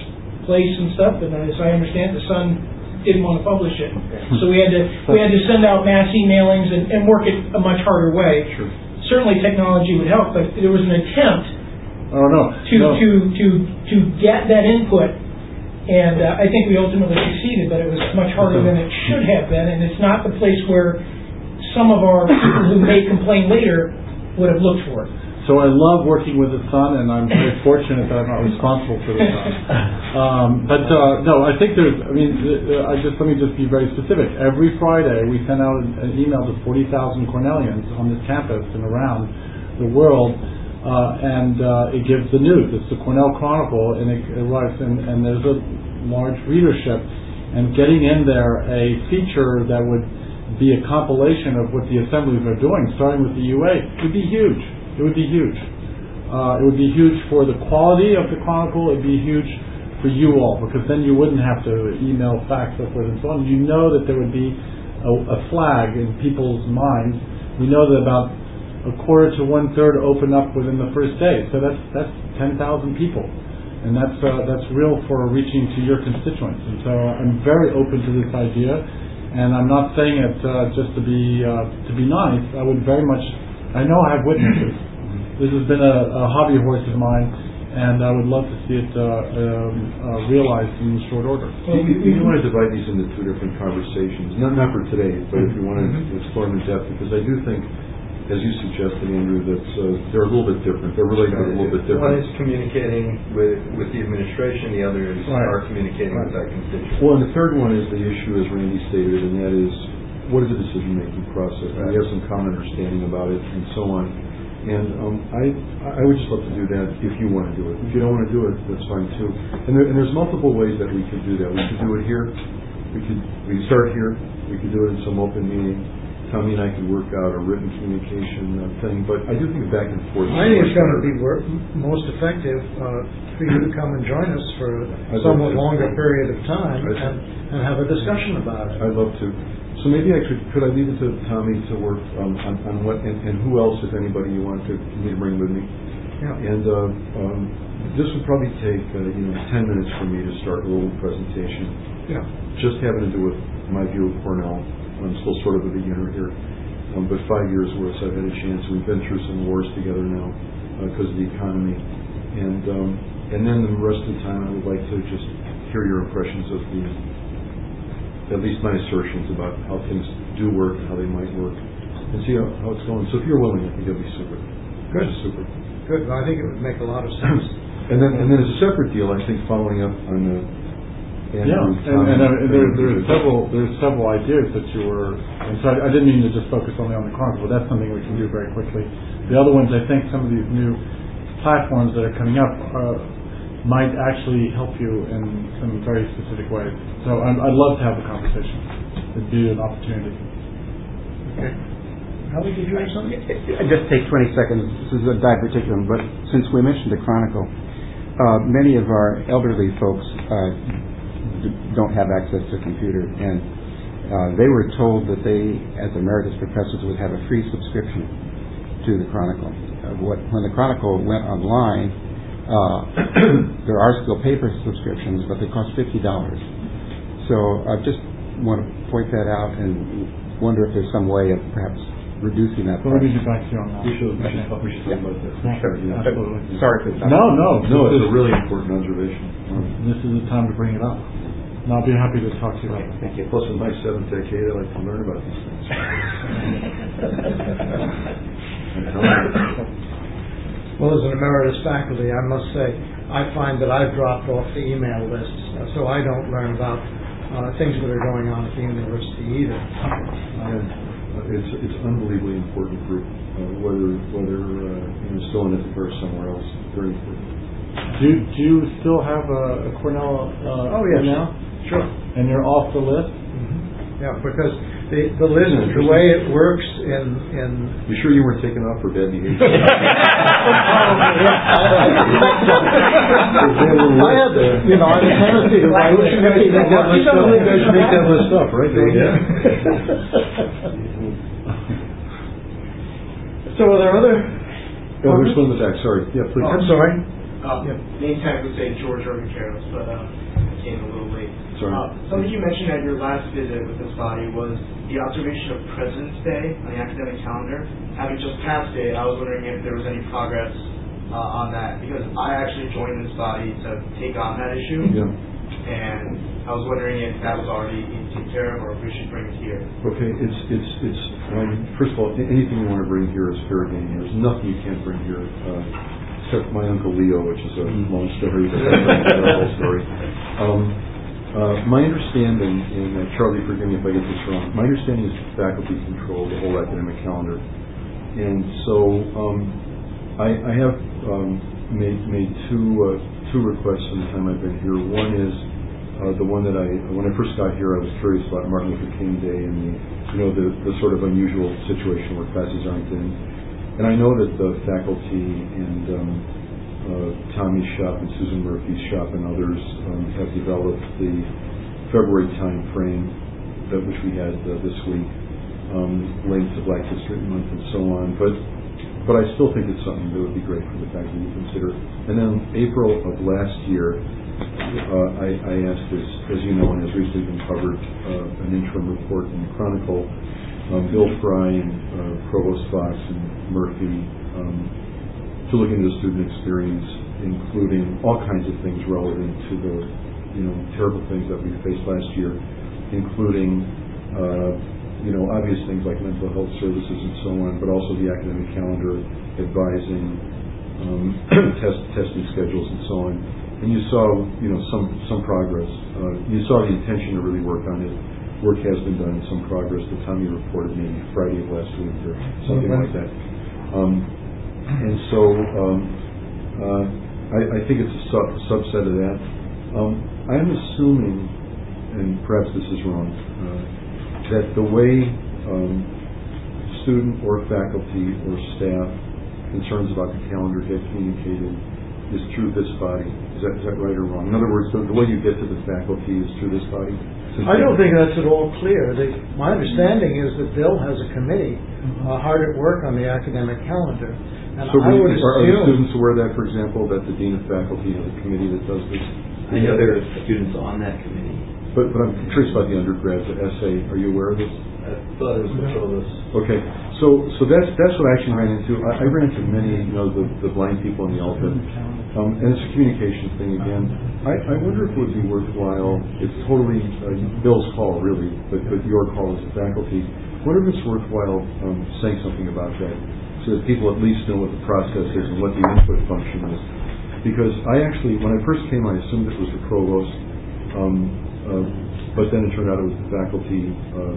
place and stuff, and as I understand, the Sun didn't want to publish it. So we had to we had to send out mass emailings and, and work it a much harder way. Sure. Certainly technology would help, but there was an attempt Oh, no. to no. to to to get that input, and uh, I think we ultimately succeeded, but it was much harder than it should have been, and it's not the place where some of our people who may complain later would have looked for it. So I love working with the Sun, and I'm very fortunate that I'm not responsible for the Sun. Um, but uh, no, I think there's. I mean, uh, I just let me just be very specific. Every Friday, we send out an email to forty thousand Cornellians on this campus and around the world. Uh, and uh, it gives the news. It's the Cornell Chronicle, and it arrives, and, and there's a large readership. And getting in there a feature that would be a compilation of what the assemblies are doing, starting with the U A, would be huge. It would be huge. Uh, it would be huge for the quality of the Chronicle. It would be huge for you all, because then you wouldn't have to email, fax, so forth and so on. You know that there would be a, a flag in people's minds. We know that about a quarter to one third open up within the first day. So that's that's ten thousand people, and that's uh, that's real for reaching to your constituents. And so I'm very open to this idea, and I'm not saying it uh, just to be uh, to be nice. I would very much. I know I have witnesses. This has been a, a hobby horse of mine, and I would love to see it uh, um, uh, realized in short order. Well, you, you want to divide these into two different conversations, not not for today, but if you want to explore them in depth, because I do think, as you suggested, Andrew, that uh, they're a little bit different. They're related a little bit different. One is communicating with with the administration. The other is Right. are communicating Right. with our constituents. Well, and the third one is the issue, as Randy stated, and that is, what is the decision-making process? And we have some common understanding about it, and so on. And um, I I would just love to do that if you want to do it. If you don't want to do it, that's fine too. And, there, and there's multiple ways that we could do that. We could do it here. We could we could start here. We could do it in some open meeting. Tommy and I could work out a written communication uh, thing, but I do think back and forth. I think it's going to be work, most effective uh, for you to come and join us for a I'd somewhat love to. longer period of time I'd- and, and have a discussion about it. I'd love to. So maybe I could could I leave it to Tommy to work um, on, on what and, and who else, if anybody, you want to me to bring with me. Yeah. And uh, um, this would probably take uh, you know ten minutes for me to start a little presentation. Yeah. Just having to do with my view of Cornell. I'm still sort of a beginner here, um, but five years worth I've had a chance. We've been through some wars together now because uh, of the economy, and um, and then the rest of the time I would like to just hear your impressions of the, at least my assertions about how things do work and how they might work, and see how, how it's going. So if you're willing, I think that'd be super. Good. Just super. Good. I think it would make a lot of sense. And then and then as a separate deal, I think following up on the. Yeah, and, and, uh, and there, there are several there's several ideas that you were, and so I, I didn't mean to just focus only on the Chronicle, but that's something we can do very quickly. The other ones, I think some of these new platforms that are coming up uh, might actually help you in some very specific ways. So I'd, I'd love to have the conversation. It'd be an opportunity. Okay. How did you have something? I just take twenty seconds. This is a diverticulum, but since we mentioned the Chronicle, uh, many of our elderly folks uh, don't have access to a computer, and uh, they were told that they, as emeritus professors, would have a free subscription to the Chronicle. Uh, what, when the Chronicle went online, uh, there are still paper subscriptions, but they cost fifty dollars. So I just want to point that out and wonder if there's some way of perhaps reducing that. So let me get back to you on that. We should, we should, talk, we should talk about that. Sure, Yeah. absolutely. Sorry for that. No, no, No, this it's is- a really important observation. This is the time to bring it up. And I'll be happy to talk to you about it. Thank you. Plus, in my seventh decade, I like to learn about these things. Well, as an emeritus faculty, I must say, I find that I've dropped off the email lists, uh, so I don't learn about uh, things that are going on at the university either. And, uh, it's it's unbelievably important group, uh, whether whether uh, you know, still in Ithaca or somewhere else. Very important. Do, do you still have a, a Cornell? Uh, Oh, yes. Cornell? Sure. And you're off the list? Mm-hmm. Yeah, because the the list, the way it works in in. You sure you weren't taken off for bad behavior? I had the, you know, I had a tendency to write. You guys make that list up. You guys should make that list up, right? Yeah. So are there other? Oh, there's one in the back. Sorry. Yeah, please. Oh, I'm sorry. Uh, Yeah. Name tag would say George Orgacaros, but uh, came a little late. Sorry. Uh, something you mentioned at your last visit with this body was the observation of President's Day on the academic calendar. Having just passed it, I was wondering if there was any progress uh, on that, because I actually joined this body to take on that issue. Yeah. And I was wondering if that was already taken care of, or if we should bring it here. Okay, it's, it's, it's, um, first of all, anything you want to bring here is fair game. There's nothing you can't bring here, uh, except my Uncle Leo, which is a long story, but that's a whole story. Um, uh, my understanding, and uh, Charlie, forgive me if I get this wrong, my understanding is that faculty control the whole academic calendar. And so um, I, I have um, made, made two, uh, two requests in the time I've been here. One is Uh, the one that I, when I first got here, I was curious about Martin Luther King Day and the, you know, the, the sort of unusual situation where classes aren't in. And I know that the faculty and um, uh, Tommy's shop and Susan Murphy's shop and others um, have developed the February time frame that which we had uh, this week, um, linked to Black History Month and so on. But but I still think it's something that would be great for the faculty to consider. And then April of last year, Uh, I, I asked, as, as you know, and has recently been covered, uh, an interim report in the Chronicle. Um, Bill Fry and uh, Provost Fox and Murphy um, to look into the student experience, including all kinds of things relevant to the, you know, terrible things that we faced last year, including, uh, you know, obvious things like mental health services and so on, but also the academic calendar, advising, um, test testing schedules and so on. And you saw, you know, some some progress. Uh, you saw the intention to really work on it. Work has been done, and some progress. The Tommy reported maybe Friday of last week or something like that. Um, and so um, uh, I, I think it's a sub- subset of that. Um, I'm assuming, and perhaps this is wrong, uh, that the way um, student or faculty or staff concerns about the calendar get communicated is through this body. Is that, is that right or wrong? In other words, the, the way you get to the faculty is through this body? I don't think that's at all clear. The, my understanding is that Bill has a committee uh, hard at work on the academic calendar. And so I we, would are, are the assume, students aware of that, for example, that the Dean of Faculty has a committee that does this? I know there are students on that committee. But, but I'm curious about the undergrads, the S A. Are you aware of this? I thought it was the provost. Okay, so so that's that's what I actually ran into. I, I ran into many, you know, the, the blind people in the Alta, um, and it's a communication thing again. I, I wonder if it would be worthwhile. It's totally uh, Bill's call, really, but, but your call as a faculty. I wonder if it's worthwhile um, saying something about that, so that people at least know what the process is and what the input function is. Because I actually, when I first came, I assumed it was the provost, um, uh, but then it turned out it was the faculty. Uh,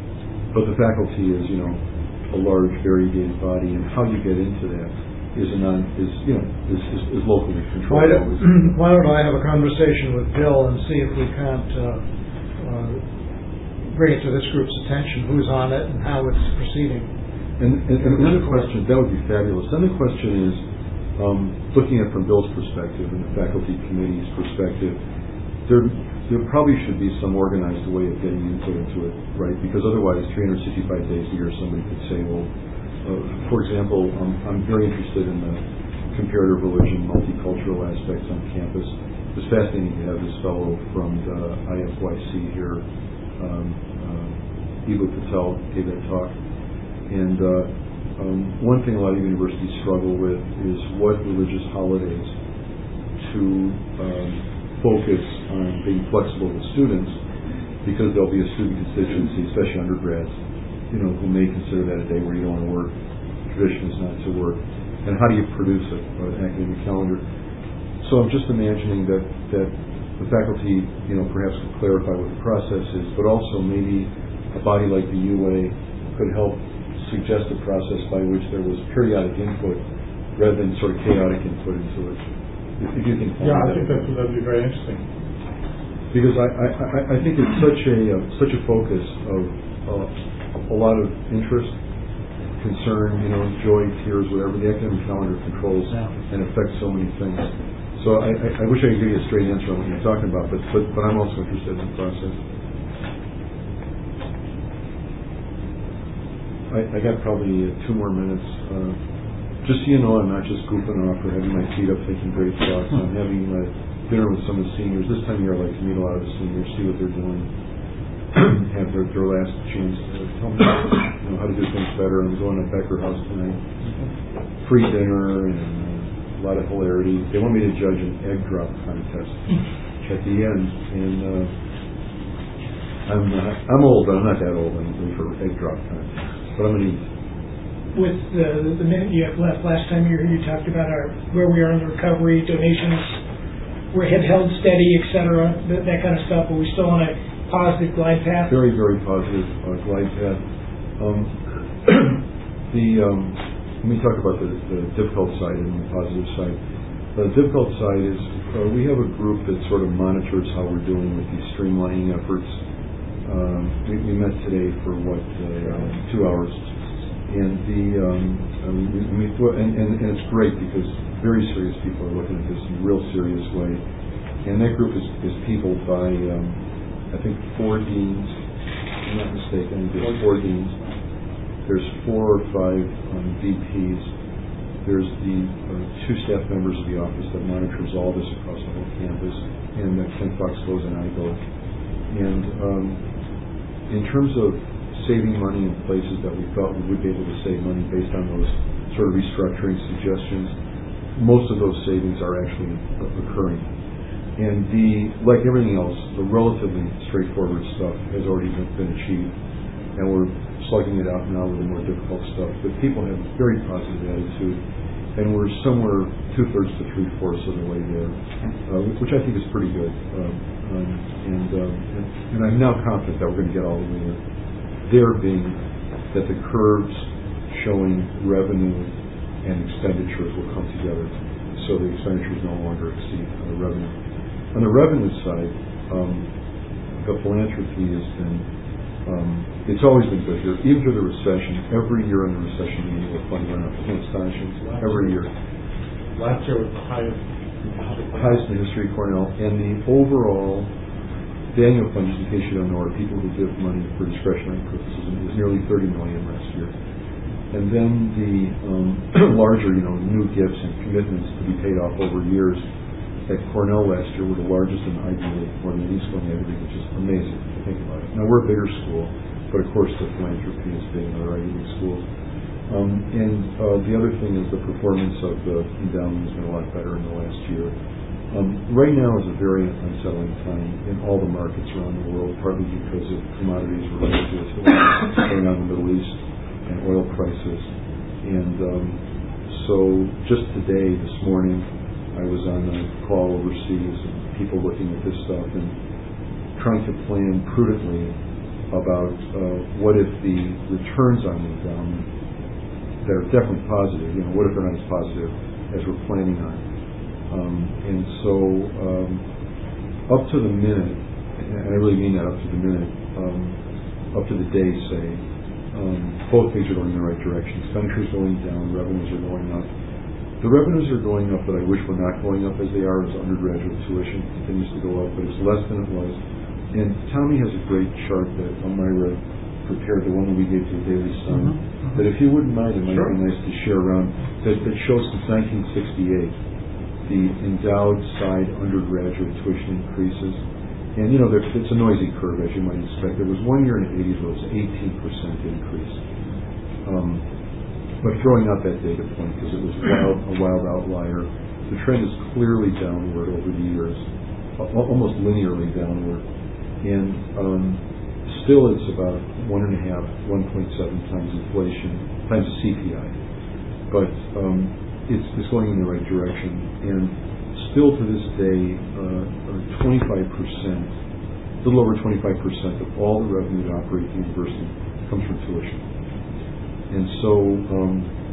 But the faculty is, you know, a large variegated body, and how you get into that is a non, is you know, is, is, is locally controlled. Why don't, why don't I have a conversation with Bill and see if we can't uh, uh, bring it to this group's attention, who's on it and how it's proceeding. And, and, and another question, that would be fabulous. Then the question is, um, looking at it from Bill's perspective and the faculty committee's perspective, there. There probably should be some organized way of getting input into it, right? Because otherwise, three hundred sixty-five days a year, somebody could say, well, uh, for example, um, I'm very interested in the comparative religion, multicultural aspects on campus. It's fascinating to have this fellow from the I F Y C here, um, uh, Ibu Patel, gave that talk. And uh, um, one thing a lot of universities struggle with is what religious holidays to um, focus on being flexible with students, because there'll be a student constituency, especially undergrads, you know, who may consider that a day where you don't want to work. Tradition is not to work. And how do you produce a, an academic calendar? So I'm just imagining that, that the faculty, you know, perhaps could clarify what the process is, but also maybe a body like the U A could help suggest a process by which there was periodic input rather than sort of chaotic input into it. If you can yeah, I that. think that would be very interesting. Because I, I, I think it's such a uh, such a focus of uh, a lot of interest, concern, you know, joy, tears, whatever. The academic calendar controls and affects so many things. So I, I, I wish I could give you a straight answer on what you're talking about, but but, but I'm also interested in the process. I, I got probably uh, two more minutes. Uh, just so you know, I'm not just goofing off or having my feet up thinking great thoughts. I'm having uh, dinner with some of the seniors. This time of year I like to meet a lot of the seniors, see what they're doing, have their, their last chance to tell me you know, how to do things better. I'm going to Becker House tonight. Free dinner and uh, a lot of hilarity. They want me to judge an egg drop contest at the end. And uh, I'm not, I'm old, but I'm not that old. I'm going for egg drop contest. But I'm going to eat. With the, the minute you have left, last time you were here, you talked about our where we are in the recovery, donations, we have held steady, et cetera, that, that kind of stuff. Are we still on a positive glide path? Very, very positive uh, glide path. Um, the um, let me talk about the, the difficult side and the positive side. The difficult side is uh, we have a group that sort of monitors how we're doing with these streamlining efforts. Um, we, we met today for what uh, two hours. And the um, um, we, we, and, and, and it's great because very serious people are looking at this in a real serious way. And that group is, is peopled by um, I think four deans. If I'm not mistaken. There's four deans. There's four or five um, V Ps. There's the uh, two staff members of the office that monitors all this across the whole campus, and uh, Ken Fox goes and I go. And um, in terms of saving money in places that we thought we would be able to save money based on those sort of restructuring suggestions, most of those savings are actually occurring. And the, like everything else, the relatively straightforward stuff has already been, been achieved. And we're slugging it out now with the more difficult stuff. But people have a very positive attitude. And we're somewhere two-thirds to three-fourths of the way there, uh, which I think is pretty good. Um, um, and, um, and, and I'm now confident that we're going to get all the way there. There being that the curves showing revenue and expenditures will come together, so the expenditures no longer exceed the revenue. On the revenue side, um, the philanthropy has been, um, it's always been good here. Even through the recession, every year in the recession, the annual fund went up. It's astonishing. Every year. Last year was the highest. Highest in the history of Cornell, and the overall the annual fund, in case you don't know, are people who give money for discretionary purposes, and it was nearly thirty million dollars last year. And then the um, larger, you know, new gifts and commitments to be paid off over years at Cornell last year were the largest in Ivy League, more than any school in Ivy League, which is amazing to think about it. Now, we're a bigger school, but of course the philanthropy is big in our Ivy League schools. Um, and uh, the other thing is the performance of the endowment has been a lot better in the last year. Um, right now is a very unsettling time in all the markets around the world, partly because of commodities related to what's going on in the Middle East and oil prices. And um, so just today, this morning, I was on a call overseas and people looking at this stuff and trying to plan prudently about uh, what if the returns on the endowment that are definitely positive, you know, what if they're not as positive as we're planning on? Um, and so um, up to the minute, and I really mean that up to the minute, um, up to the day, say, um, both things are going in the right direction. Expenditures going down, revenues are going up. The revenues are going up that I wish were not going up as they are as undergraduate tuition continues to go up, but it's less than it was. And Tommy has a great chart that Elmira prepared, the one that we gave to the Daily Sun, mm-hmm. that if you wouldn't mind, it might sure. be nice to share around, that, that shows since nineteen sixty-eight the endowed side undergraduate tuition increases. And, you know, it's a noisy curve, as you might expect. There was one year in the eighties where it was an eighteen percent increase. Um, but throwing out that data point, because it was wild, a wild outlier, the trend is clearly downward over the years, almost linearly downward. And um, still it's about one and a half, one point seven times inflation, times the C P I. But um, It's, it's going in the right direction, and still to this day, uh, twenty-five percent, a little over twenty-five percent of all the revenue to operate the university comes from tuition. And so um,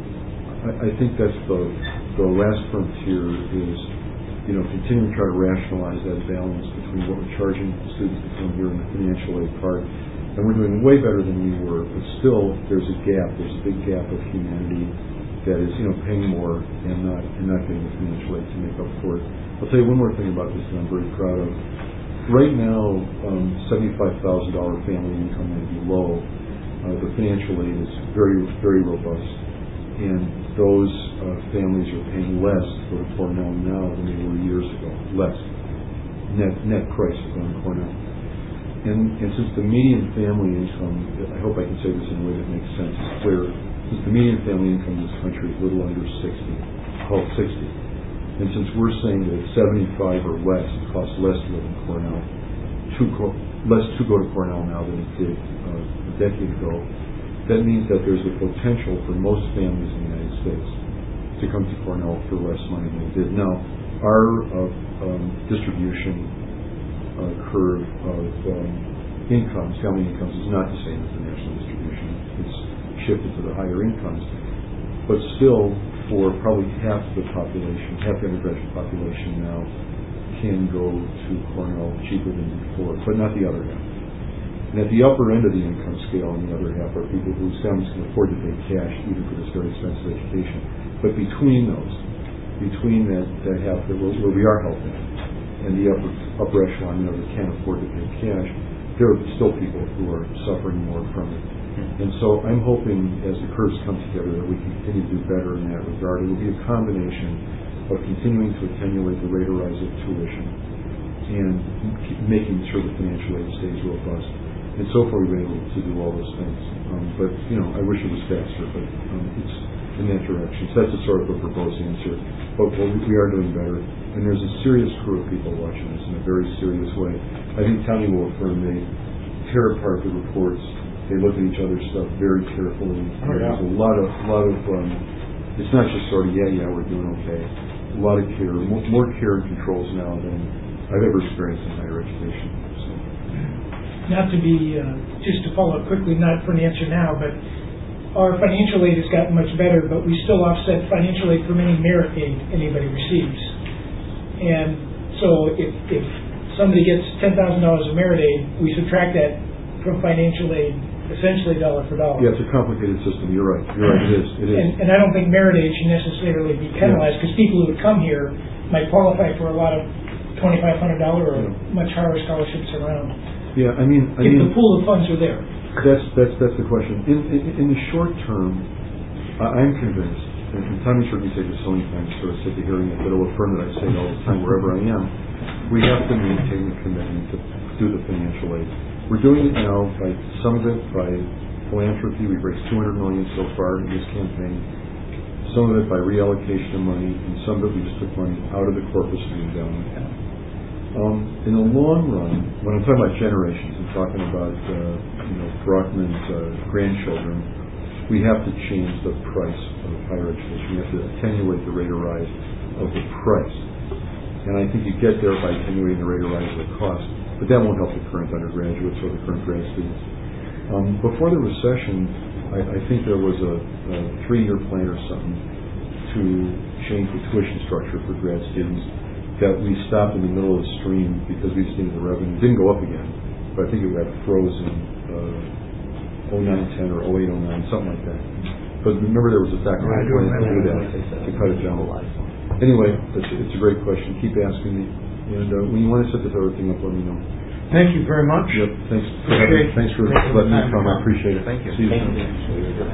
I, I think that's the, the last frontier is, you know, continuing to try to rationalize that balance between what we're charging students to come here and the financial aid part. And we're doing way better than we were, but still there's a gap, there's a big gap of humanity that is, you know, paying more and not and not getting the financial aid to make up for it. I'll tell you one more thing about this that I'm very proud of. Right now, um, seventy-five thousand dollars family income may be low. Uh, the financial aid is very, very robust. and those uh, families are paying less to go to Cornell now than they were years ago. Less. Net, net price of going to Cornell. And, and since the median family income, I hope I can say this in a way that makes sense, it's clear, since the median family income in this country is a little under sixty, called sixty, and since we're saying that at seventy-five or less, it costs less to live in Cornell, to co- less to go to Cornell now than it did uh, a decade ago, that means that there's a potential for most families in the United States to come to Cornell for less money than they did. Now, our uh, um, distribution uh, curve of um, incomes, family incomes, is not the same as the national distribution. It's shifted to the higher incomes. But still, for probably half the population, half the undergraduate population now can go to Cornell cheaper than before, but not the other half. And at the upper end of the income scale, on the other half, are people whose families can afford to pay cash even for this very expensive education. But between those, between that, that half that where, where we are helping, and the upper, upper echelon, you know, that can't afford to pay cash, there are still people who are suffering more from it. And so I'm hoping, as the curves come together, that we can continue to do better in that regard. It will be a combination of continuing to attenuate the rate of rise of tuition and keep making sure the financial aid stays robust. And so far, we've been able to do all those things. Um, but, you know, I wish it was faster, but um, it's in that direction. So that's a sort of a proposed answer. But well, we are doing better. And there's a serious crew of people watching this in a very serious way. I think Tommy will affirm they tear apart the reports. They look at each other's stuff very carefully. Oh, yeah. There's a lot of, lot of. Um, it's not just sort of yeah, yeah, we're doing okay. A lot of care, more, more care and controls now than I've ever experienced in higher education. So. Not to be, uh, just to follow up quickly, not for an answer now, but our financial aid has gotten much better, but we still offset financial aid from any merit aid anybody receives. And so if, if somebody gets ten thousand dollars of merit aid, we subtract that from financial aid, essentially dollar for dollar. Yeah, it's a complicated system. You're right. You're right. It is. It is. And, and I don't think merit aid should necessarily be penalized, because yeah. people who would come here might qualify for a lot of twenty-five hundred dollars or yeah. much higher scholarships around. Yeah, I mean, I if mean, the pool of funds are there. That's that's that's the question. In in, in the short term, uh, I'm convinced, and, and Tommy's heard me say this so many times, sort of sit hearing it, but it'll affirm that I say it all the time wherever I am. We have to maintain the commitment to do the financial aid. We're doing it now by some of it by philanthropy. We've raised two hundred million dollars so far in this campaign. Some of it by reallocation of money, and some of it we just took money out of the corpus of the endowment. Um, in the long run, when I'm talking about generations, I'm talking about uh, you know Brockman's uh, grandchildren. We have to change the price of higher education. We have to attenuate the rate of rise of the price, and I think you get there by attenuating the rate of rise of the cost. But that won't help the current undergraduates or the current grad students. Um, before the recession, I, I think there was a, a three-year plan or something to change the tuition structure for grad students that we stopped in the middle of the stream because we just needed the revenue. It didn't go up again, but I think it got frozen uh, oh nine ten or oh eight oh nine, something like that. But remember there was a faculty right, plan to do that, to cut it down. Anyway, it's, it's a great question. Keep asking me. And uh, when you want to set this other thing up, let me know. Thank you very much. Yep. Thanks for having, thanks for letting me come. I appreciate it. Thank you. See you Thank soon. you.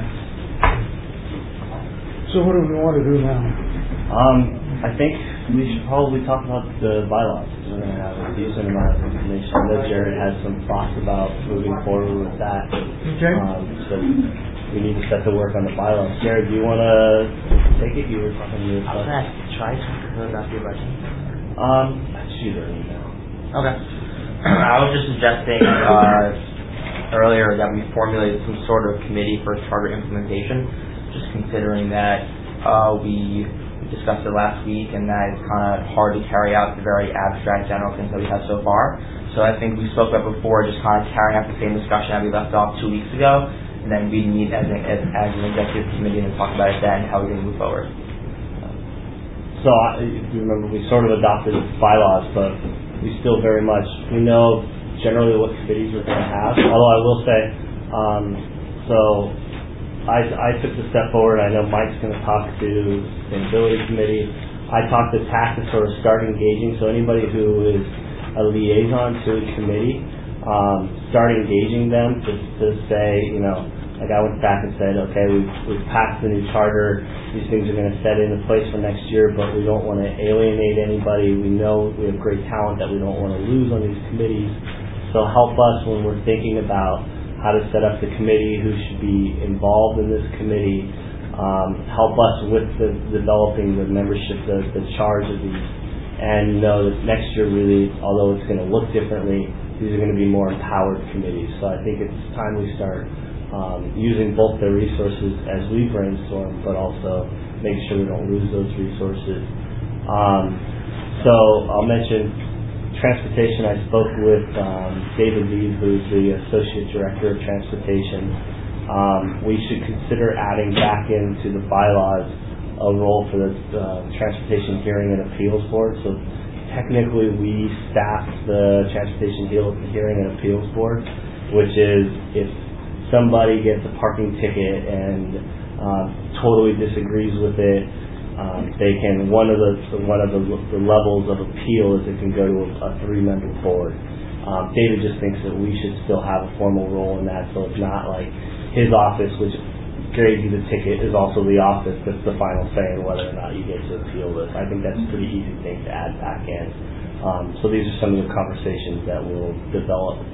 So what do we want to do now? Um, I think we should probably talk about the bylaws. We're going to have a decent amount of information. I know Jared has some thoughts about moving forward with that. Okay. Um, so we need to set to work on the bylaws. Jared, do you want to take it? You were talking to me about. I was try something about the election. Um, shoot her email. Okay. I was just suggesting uh, earlier that we formulate some sort of committee for charter implementation, just considering that uh, we discussed it last week and that it's kind of hard to carry out the very abstract general things that we have so far. So I think we spoke about before just kind of carrying out the same discussion that we left off two weeks ago, and then we meet as an, as, as an executive committee and talk about it then, how we're going to move forward. So, I, if you remember, we sort of adopted bylaws, but we still very much, we know generally what committees we're going to have. Although I will say, um, so I, I took the step forward. I know Mike's going to talk to the Sustainability Committee. I talked to T A C to sort of start engaging. So anybody who is a liaison to a committee, um, start engaging them to, to say, you know, like I went back and said, okay, we've, we've passed the new charter, these things are going to set into place for next year, but we don't want to alienate anybody. We know we have great talent that we don't want to lose on these committees. So help us when we're thinking about how to set up the committee, who should be involved in this committee. Um, help us with the developing the membership, the, the charge of these. And know that next year really, although it's going to look differently, these are going to be more empowered committees. So I think it's time we start um, using both their resources as we brainstorm, but also make sure we don't lose those resources. Um, so I'll mention transportation. I spoke with um, David Lee, who's the Associate Director of Transportation. Um, we should consider adding back into the bylaws a role for the uh, Transportation Hearing and Appeals Board. So technically we staff the Transportation Hearing and Appeals Board, which is if somebody gets a parking ticket and uh, totally disagrees with it, um, they can, one of the one of the, the levels of appeal is it can go to a, a three-member board. Um, David just thinks that we should still have a formal role in that, so it's not like his office, which gave you the ticket, is also the office that's the final say in whether or not you get to appeal this. I think that's a pretty easy thing to add back in. Um, so these are some of the conversations that we'll develop.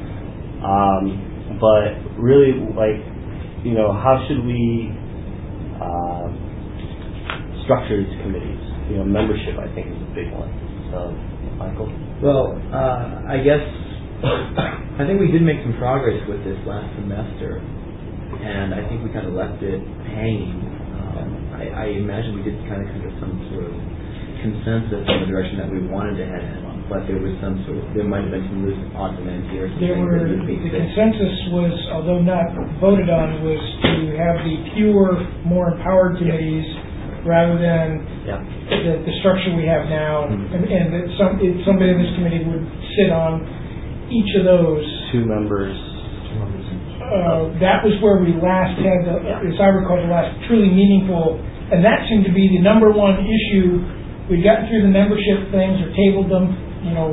Um, but really, like, you know, how should we uh, structure these committees? You know, membership, I think, is a big one. So, Michael? Well, uh, I guess I think we did make some progress with this last semester. And I think we kind of left it hanging. Um, I, I imagine we did kind of come to some sort of consensus in the direction that we wanted to head in, but there was some sort of, there might have been some loose odds and ends here. There were, the consensus was, although not voted on, was to have the fewer, more empowered committees rather than yeah. the, the structure we have now. Mm-hmm. And, and that some, it, somebody in this committee would sit on each of those. Two members. Uh, that was where we last had, the, as I recall, the last truly meaningful, and that seemed to be the number one issue. We'd gotten through the membership things or tabled them, you know,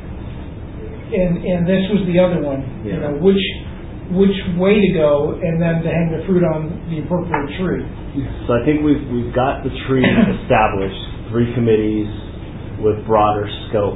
and and this was the other one, yeah. you know, which which way to go, and then to hang the fruit on the appropriate tree. So I think we've we've got the tree established, three committees with broader scope,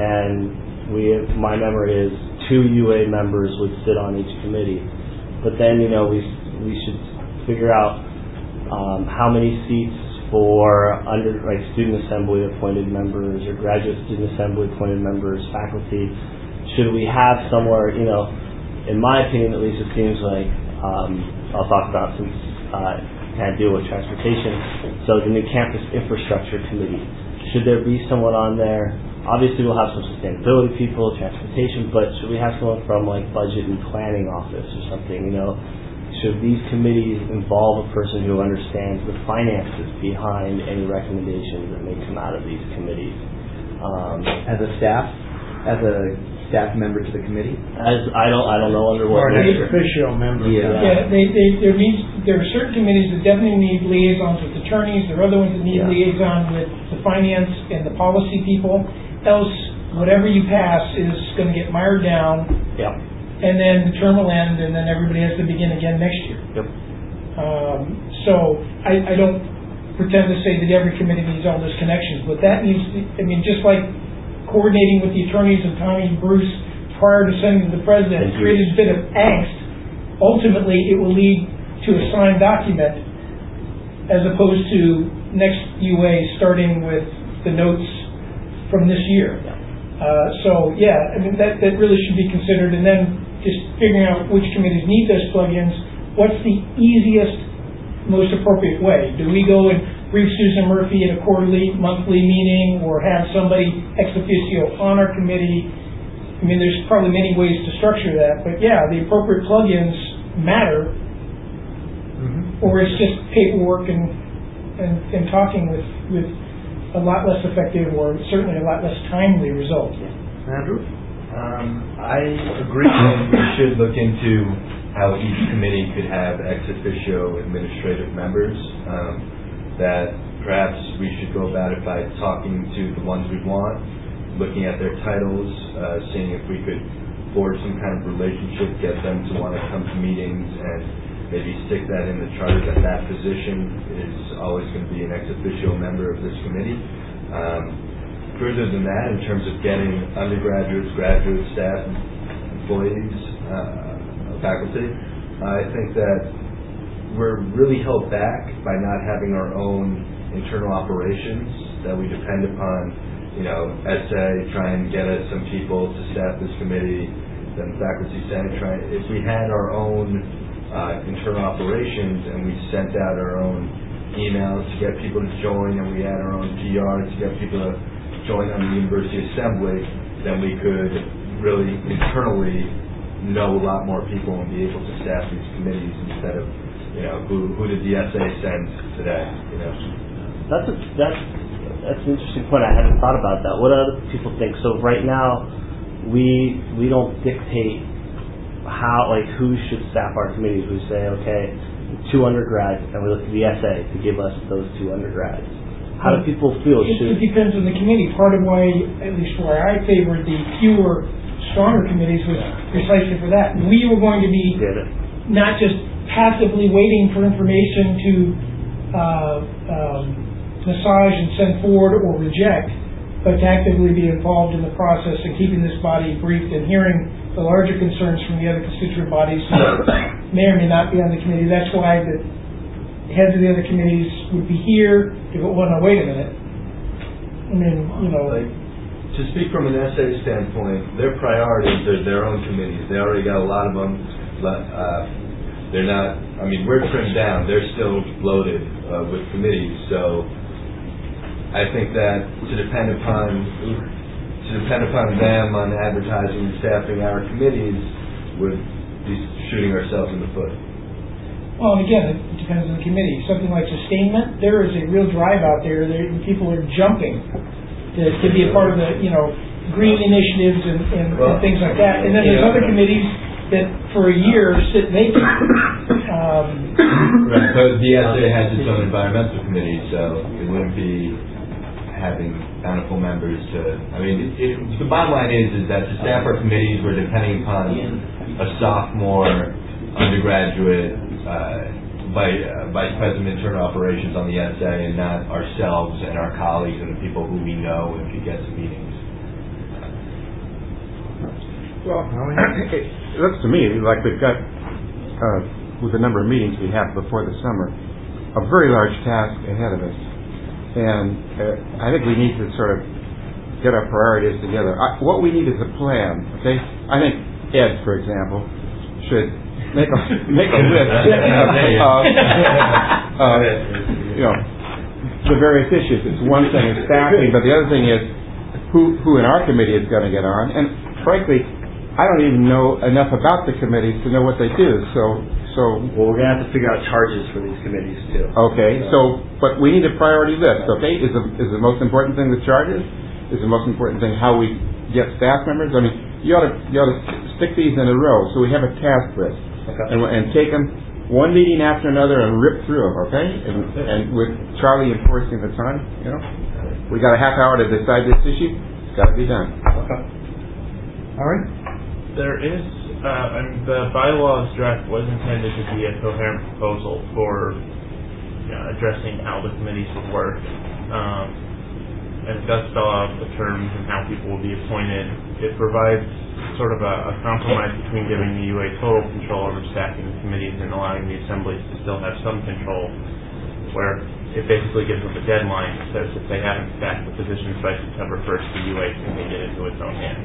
and we have, my memory is two U A members would sit on each committee. But then, you know, we we should figure out um, how many seats for under like student assembly appointed members or graduate student assembly appointed members, faculty. Should we have somewhere, you know, in my opinion at least, it seems like um, I'll talk about since uh, kind of deal with transportation. So the new campus infrastructure committee. Should there be someone on there? Obviously, we'll have some sustainability people, transportation, but should we have someone from like budget and planning office or something? You know, should these committees involve a person who understands the finances behind any recommendations that may come out of these committees? Um, as a staff, as a staff member to the committee? As I don't, I don't know under what. Or an official member. Yeah, yeah they, they, there needs, there are certain committees that definitely need liaisons with attorneys. There are other ones that need yeah. liaison with the finance and the policy people. Else, whatever you pass is going to get mired down, yep. and then the term will end, and then everybody has to begin again next year. Yep. Um, so I, I don't pretend to say that every committee needs all those connections, but that needs to, I mean, just like coordinating with the attorneys and Tommy and Bruce prior to sending to the president created a bit of angst. Ultimately, it will lead to a signed document as opposed to next U A starting with the notes from this year. Uh, so yeah, I mean that, that really should be considered, and then just figuring out which committees need those plugins. What's the easiest, most appropriate way? Do we go and brief Susan Murphy at a quarterly, monthly meeting, or have somebody ex officio on our committee? I mean, there's probably many ways to structure that, but yeah, the appropriate plugins matter, mm-hmm. or it's just paperwork and and, and talking with with. a lot less effective or certainly a lot less timely result. Andrew? Um, I agree that we should look into how each committee could have ex officio administrative members, um, that perhaps we should go about it by talking to the ones we want, looking at their titles, uh, seeing if we could forge some kind of relationship, get them to want to come to meetings and maybe stick that in the charter that that position is always going to be an ex officio member of this committee. Um, further than that, in terms of getting undergraduates, graduate staff, employees, uh, faculty, I think that we're really held back by not having our own internal operations that we depend upon, you know, S A, try and get us some people to staff this committee, then Faculty Senate, try. If we had our own uh, internal operations and we sent out our own emails to get people to join, and we had our own P R to get people to join on the University Assembly, then we could really internally know a lot more people and be able to staff these committees instead of, you know, who who did the S A send today, you know. That's a, that's that's an interesting point. I hadn't thought about that. What do other people think? So right now, we we don't dictate how, like, who should staff our committees. We say, okay, two undergrads, and we look at the S A to give us those two undergrads. How do people feel? It, Should, it depends on the committee. Part of why, at least where I favored the fewer, stronger committees was precisely for that. We were going to be not just passively waiting for information to uh, um, massage and send forward or reject, but to actively be involved in the process and keeping this body briefed and hearing the larger concerns from the other constituent bodies who may or may not be on the committee. That's why the heads of the other committees would be here to go, well, no, wait a minute. I mean, you know. Like, to speak from an S A standpoint, their priorities are their own committees. They already got a lot of them. But, uh, they're not, I mean, we're trimmed down. They're still loaded uh, with committees. So I think that to depend upon to depend upon them on advertising and staffing our committees would be shooting ourselves in the foot. Well, and again, it depends on the committee. Something like sustainment, there is a real drive out there. there people are jumping to, to be a part of the, you know, green initiatives and, and, well, and things like that. And then there's other committees that for a year sit vacant. Um, right, so the S A has its own environmental committee, so it wouldn't be having bountiful members to, I mean, it, it, the bottom line is is that to staff our committees, we're depending upon a sophomore undergraduate uh, by, uh, vice president of internal operations on the S A, and not ourselves and our colleagues and the people who we know and could get to meetings. Well, it looks to me like we've got, uh, with the number of meetings we have before the summer, a very large task ahead of us. And uh, I think we need to sort of get our priorities together. I, what we need is a plan, okay? I think Ed, for example, should make a, make a list of, uh, uh, you know, the various issues. It's one thing is staffing, but the other thing is who, who in our committee is going to get on. And frankly, I don't even know enough about the committees to know what they do. So, so well, we're gonna have to figure out charges for these committees too. Okay, so, so but we need a priority list. Okay, is the is the most important thing the charges? Is the most important thing how we get staff members? I mean, you ought to you ought to stick these in a row so we have a task list, okay, and and take them one meeting after another and rip through them. Okay, and and with Charlie enforcing the time, you know, we got a half hour to decide this issue. It's got to be done. Okay. All right. There is, uh, I mean, the bylaws draft was intended to be a coherent proposal for, you know, addressing how the committees would work. Um, and it does spell out the terms and how people will be appointed. It provides sort of a, a compromise between giving the U A total control over staffing the committees and allowing the assemblies to still have some control, where it basically gives them a deadline that says if they haven't staffed the positions by September first, the U A can take it into its own hands.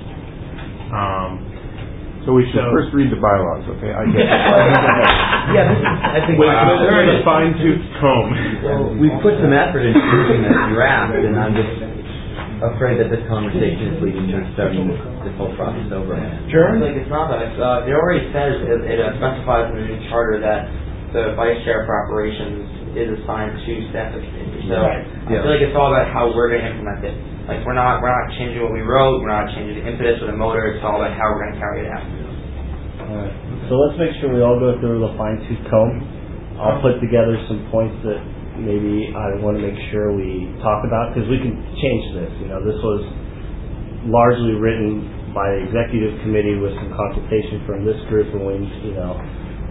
Um, so we should so, first read the bylaws, okay? I guess. Yeah, this is, I think, with a fine-tooth comb. Well, we've put some effort into doing this draft, and I'm just afraid that this conversation is leading to starting this, this whole process over again. Sure. Like, it's not that. Uh, it already says, it, it uh, specifies in the new charter that the vice chair for operations is assigned to staff the committee. So right. I yeah. feel like it's all about how we're going to implement it. Like, we're not we're not changing what we wrote, we're not changing the impetus or the motor, it's all about how we're going to carry it out. Alright, so let's make sure we all go through the fine-tooth comb. I'll put together some points that maybe I want to make sure we talk about, because we can change this. You know, this was largely written by the executive committee with some consultation from this group, and we, you know,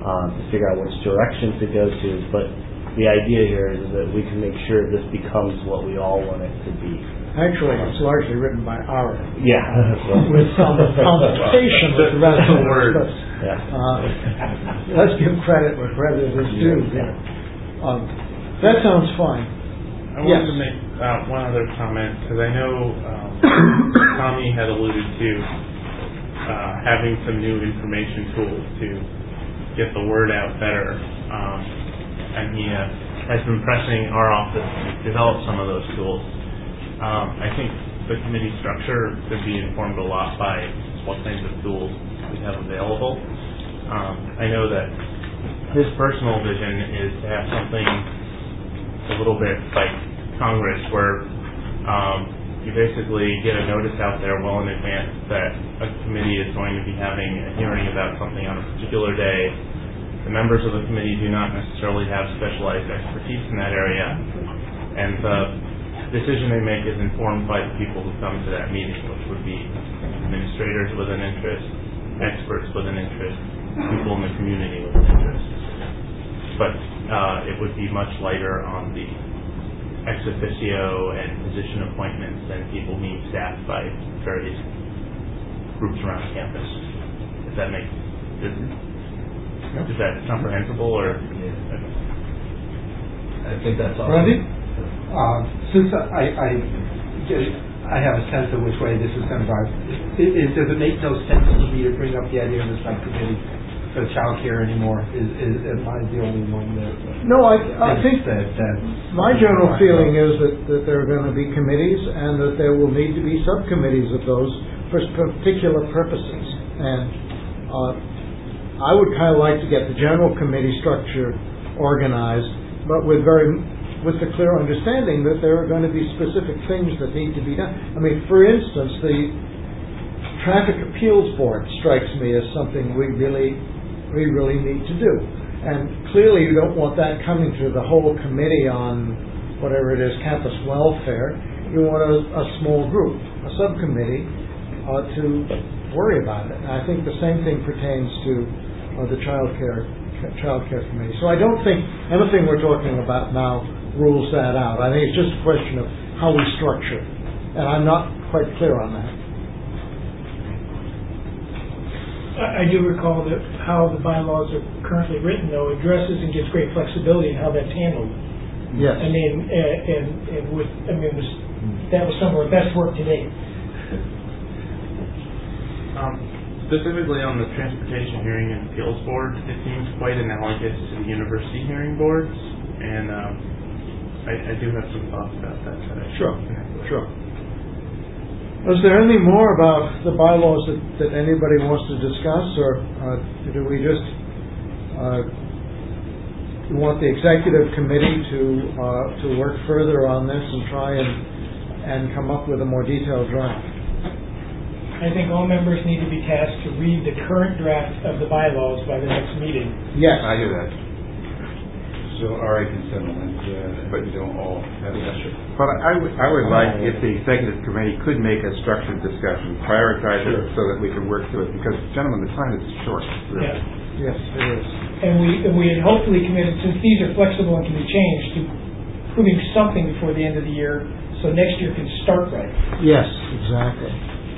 um, to figure out which direction to go to. But the idea here is that we can make sure this becomes what we all want it to be. Actually, it's largely written by Ara. Yeah. With some consultation with the rest of the words. Yeah. Uh, let's give credit where credit is due. Yeah. Um, that sounds fine. I yes. wanted to make uh, one other comment, because I know um, Tommy had alluded to uh, having some new information tools to get the word out better, um, and he uh, has been pressing our office to develop some of those tools. Um, I think the committee structure could be informed a lot by what kinds of tools we have available. Um, I know that his personal vision is to have something a little bit like Congress, where um, you basically get a notice out there well in advance that a committee is going to be having a hearing about something on a particular day. The members of the committee do not necessarily have specialized expertise in that area, and the decision they make is informed by the people who come to that meeting, which would be administrators with an interest, experts with an interest, people in the community with an interest. But uh, it would be much lighter on the ex officio and position appointments than people being staffed by various groups around campus. If that makes is, is that comprehensible, or? I think that's all. Randy? Uh, since I, I, get it, I have a sense of which way this is going to go, it, it, does it make no sense to me to bring up the idea of the subcommittee for child care anymore? Is, is, am I the only one that? No, I, I think that, that my general feeling is that, that there are going to be committees and that there will need to be subcommittees of those for particular purposes. And uh, I would kind of like to get the general committee structure organized, but with very with the clear understanding that there are going to be specific things that need to be done. I mean, for instance, the Traffic Appeals Board strikes me as something we really, we really need to do. And clearly you don't want that coming to the whole committee on whatever it is, campus welfare. You want a, a small group, a subcommittee, uh, to worry about it. And I think the same thing pertains to uh, the child care, child care committee. So I don't think anything we're talking about now rules that out. I think it's just a question of how we structure it. And I'm not quite clear on that. I do recall that how the bylaws are currently written, though, addresses and gives great flexibility in how that's handled. Yes. I mean, and, and, and with, I mean, was, that was some of our best work to date. Um, specifically on the Transportation Hearing and Appeals Board, it seems quite analogous to the university hearing boards, and um, I, I do have some thoughts about that. that I sure, sure. Is there anything more about the bylaws that, that anybody wants to discuss, or uh, do we just uh, want the executive committee to uh, to work further on this and try and and come up with a more detailed draft? I think all members need to be tasked to read the current draft of the bylaws by the next meeting. Yes, I do that. So Ari can send them, uh, but you don't all have that. But I would, I would like if the executive committee could make a structured discussion, prioritize sure. it so that we can work through it, because, gentlemen, the time is short. Really. Yeah. Yes, it is. And we and we had hopefully committed, since these are flexible and can be changed, to putting something before the end of the year, so next year can start right. Yes, exactly.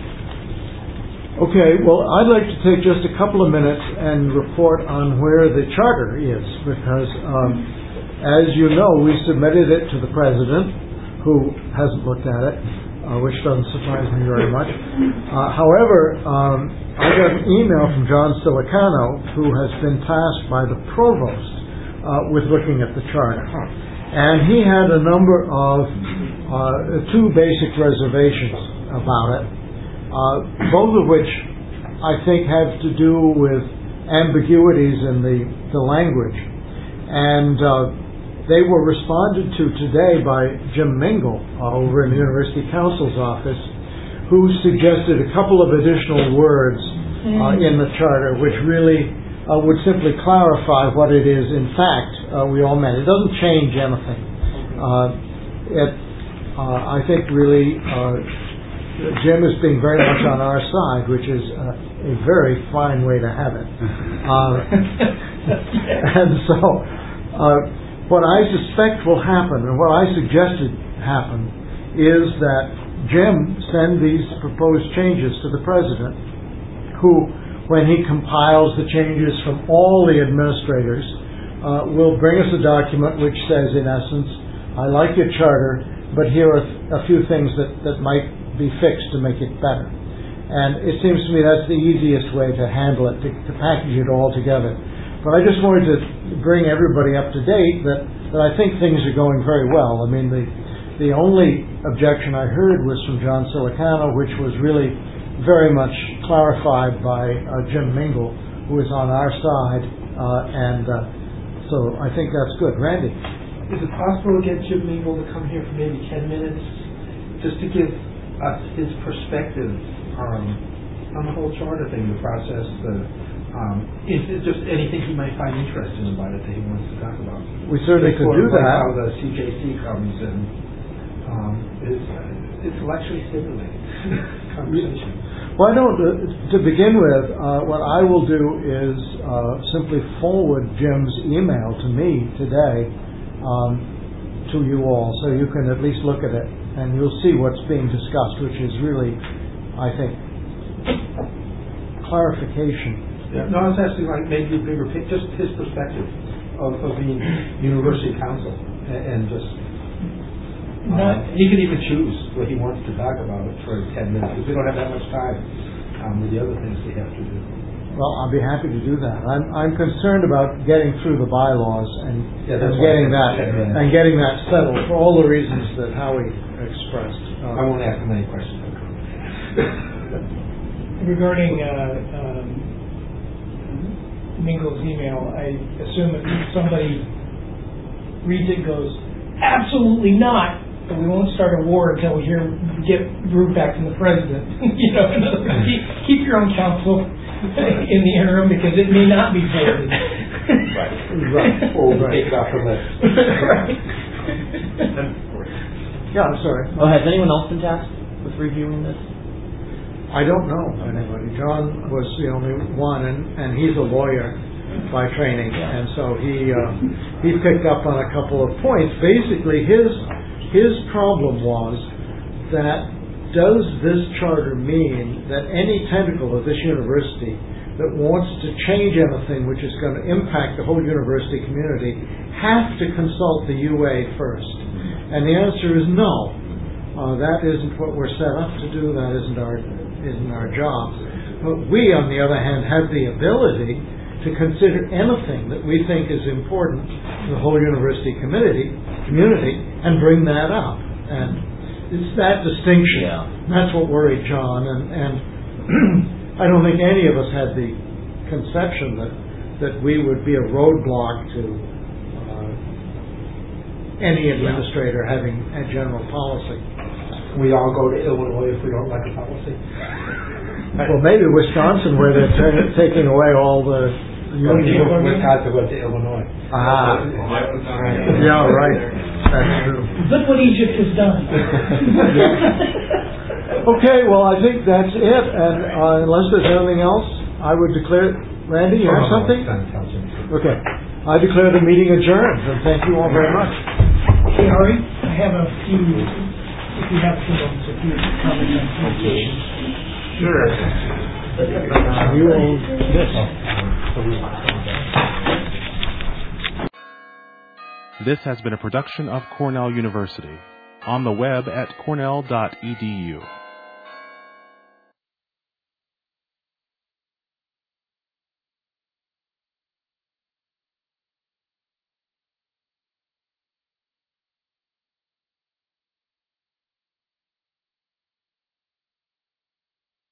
Okay, well, I'd like to take just a couple of minutes and report on where the charter is, because um, as you know, we submitted it to the president, who hasn't looked at it, uh, which doesn't surprise me very much. Uh, however, um, I got an email from John Silicano, who has been tasked by the provost uh, with looking at the charter. And he had a number of uh, two basic reservations about it. Uh, both of which I think have to do with ambiguities in the, the language. And uh, they were responded to today by Jim Mingle uh, over in the University Council's office, who suggested a couple of additional words uh, in the charter which really uh, would simply clarify what it is in fact uh, we all meant. It doesn't change anything. Uh, it, uh, I think really uh, Jim is being very much on our side, which is uh, a very fine way to have it. Uh, And so, uh, what I suspect will happen, and what I suggested happen, is that Jim send these proposed changes to the President, who, when he compiles the changes from all the administrators, uh, will bring us a document which says, in essence, I like your charter, but here are a few things that, that might be fixed to make it better. And it seems to me that's the easiest way to handle it, to, to package it all together. But I just wanted to bring everybody up to date that, that I think things are going very well. I mean, the the only objection I heard was from John Silicano, which was really very much clarified by uh, Jim Mingle, who is on our side, uh, and uh, so I think that's good. Randy? Is it possible to get Jim Mingle to come here for maybe ten minutes, just to give us his perspective um, on the whole charter thing, the process, the um, is it just anything he might find interesting about it that he wants to talk about? We certainly could do like that. How the C J C comes and um, it's uh, intellectually stimulating conversation. Well, I don't. Uh, to begin with, uh, what I will do is uh, simply forward Jim's email to me today um, to you all, so you can at least look at it and you'll see what's being discussed, which is really, I think, clarification. Yeah, no, I was asking like maybe a bigger picture, just his perspective of, of being university council, and, and just uh, he could even choose what he wants to talk about for ten minutes because we don't have that much time um, with the other things we have to do. Well, I'll be happy to do that. I'm I'm concerned about getting through the bylaws and, yeah, and getting that and getting that settled for all the reasons that Howie expressed. Um, I won't ask him any questions. Regarding uh, um, Mingle's email, I assume that somebody reads it and goes, absolutely not, but we won't start a war until we hear get Drew back from the president. You know, in other words, keep, keep your own counsel in the interim because it may not be voted. Right. Right. Or we'll take it off the list. Right. Yeah, I'm sorry. Oh, has anyone else been tasked with reviewing this? I don't know anybody. John was the only one, and, and he's a lawyer by training, and so he uh, he picked up on a couple of points. Basically, his his problem was that does this charter mean that any tentacle of this university that wants to change anything which is going to impact the whole university community have to consult the U A first? And the answer is no. Uh, that isn't what we're set up to do. That isn't our isn't our job. But we, on the other hand, have the ability to consider anything that we think is important to the whole university community, community and bring that up. And it's that distinction. Yeah. That's what worried John. And, and I don't think any of us had the conception that, that we would be a roadblock to uh, any administrator having a general policy. We all go to Illinois if we don't like a policy. Well, maybe Wisconsin, where they're turn, taking away all the unions. Wisconsin went to Illinois. Ah, yeah, right. That's true. Look what Egypt has done. Okay, well, I think that's it. And uh, unless there's anything else, I would declare. Randy, you have something? Okay, I declare the meeting adjourned. And thank you all very much. Hey, Ari, I have a few. If you have two moments, if you comment on communication. Sure. Uh, you own this. This has been a production of Cornell University. On the web at cornell dot e d u.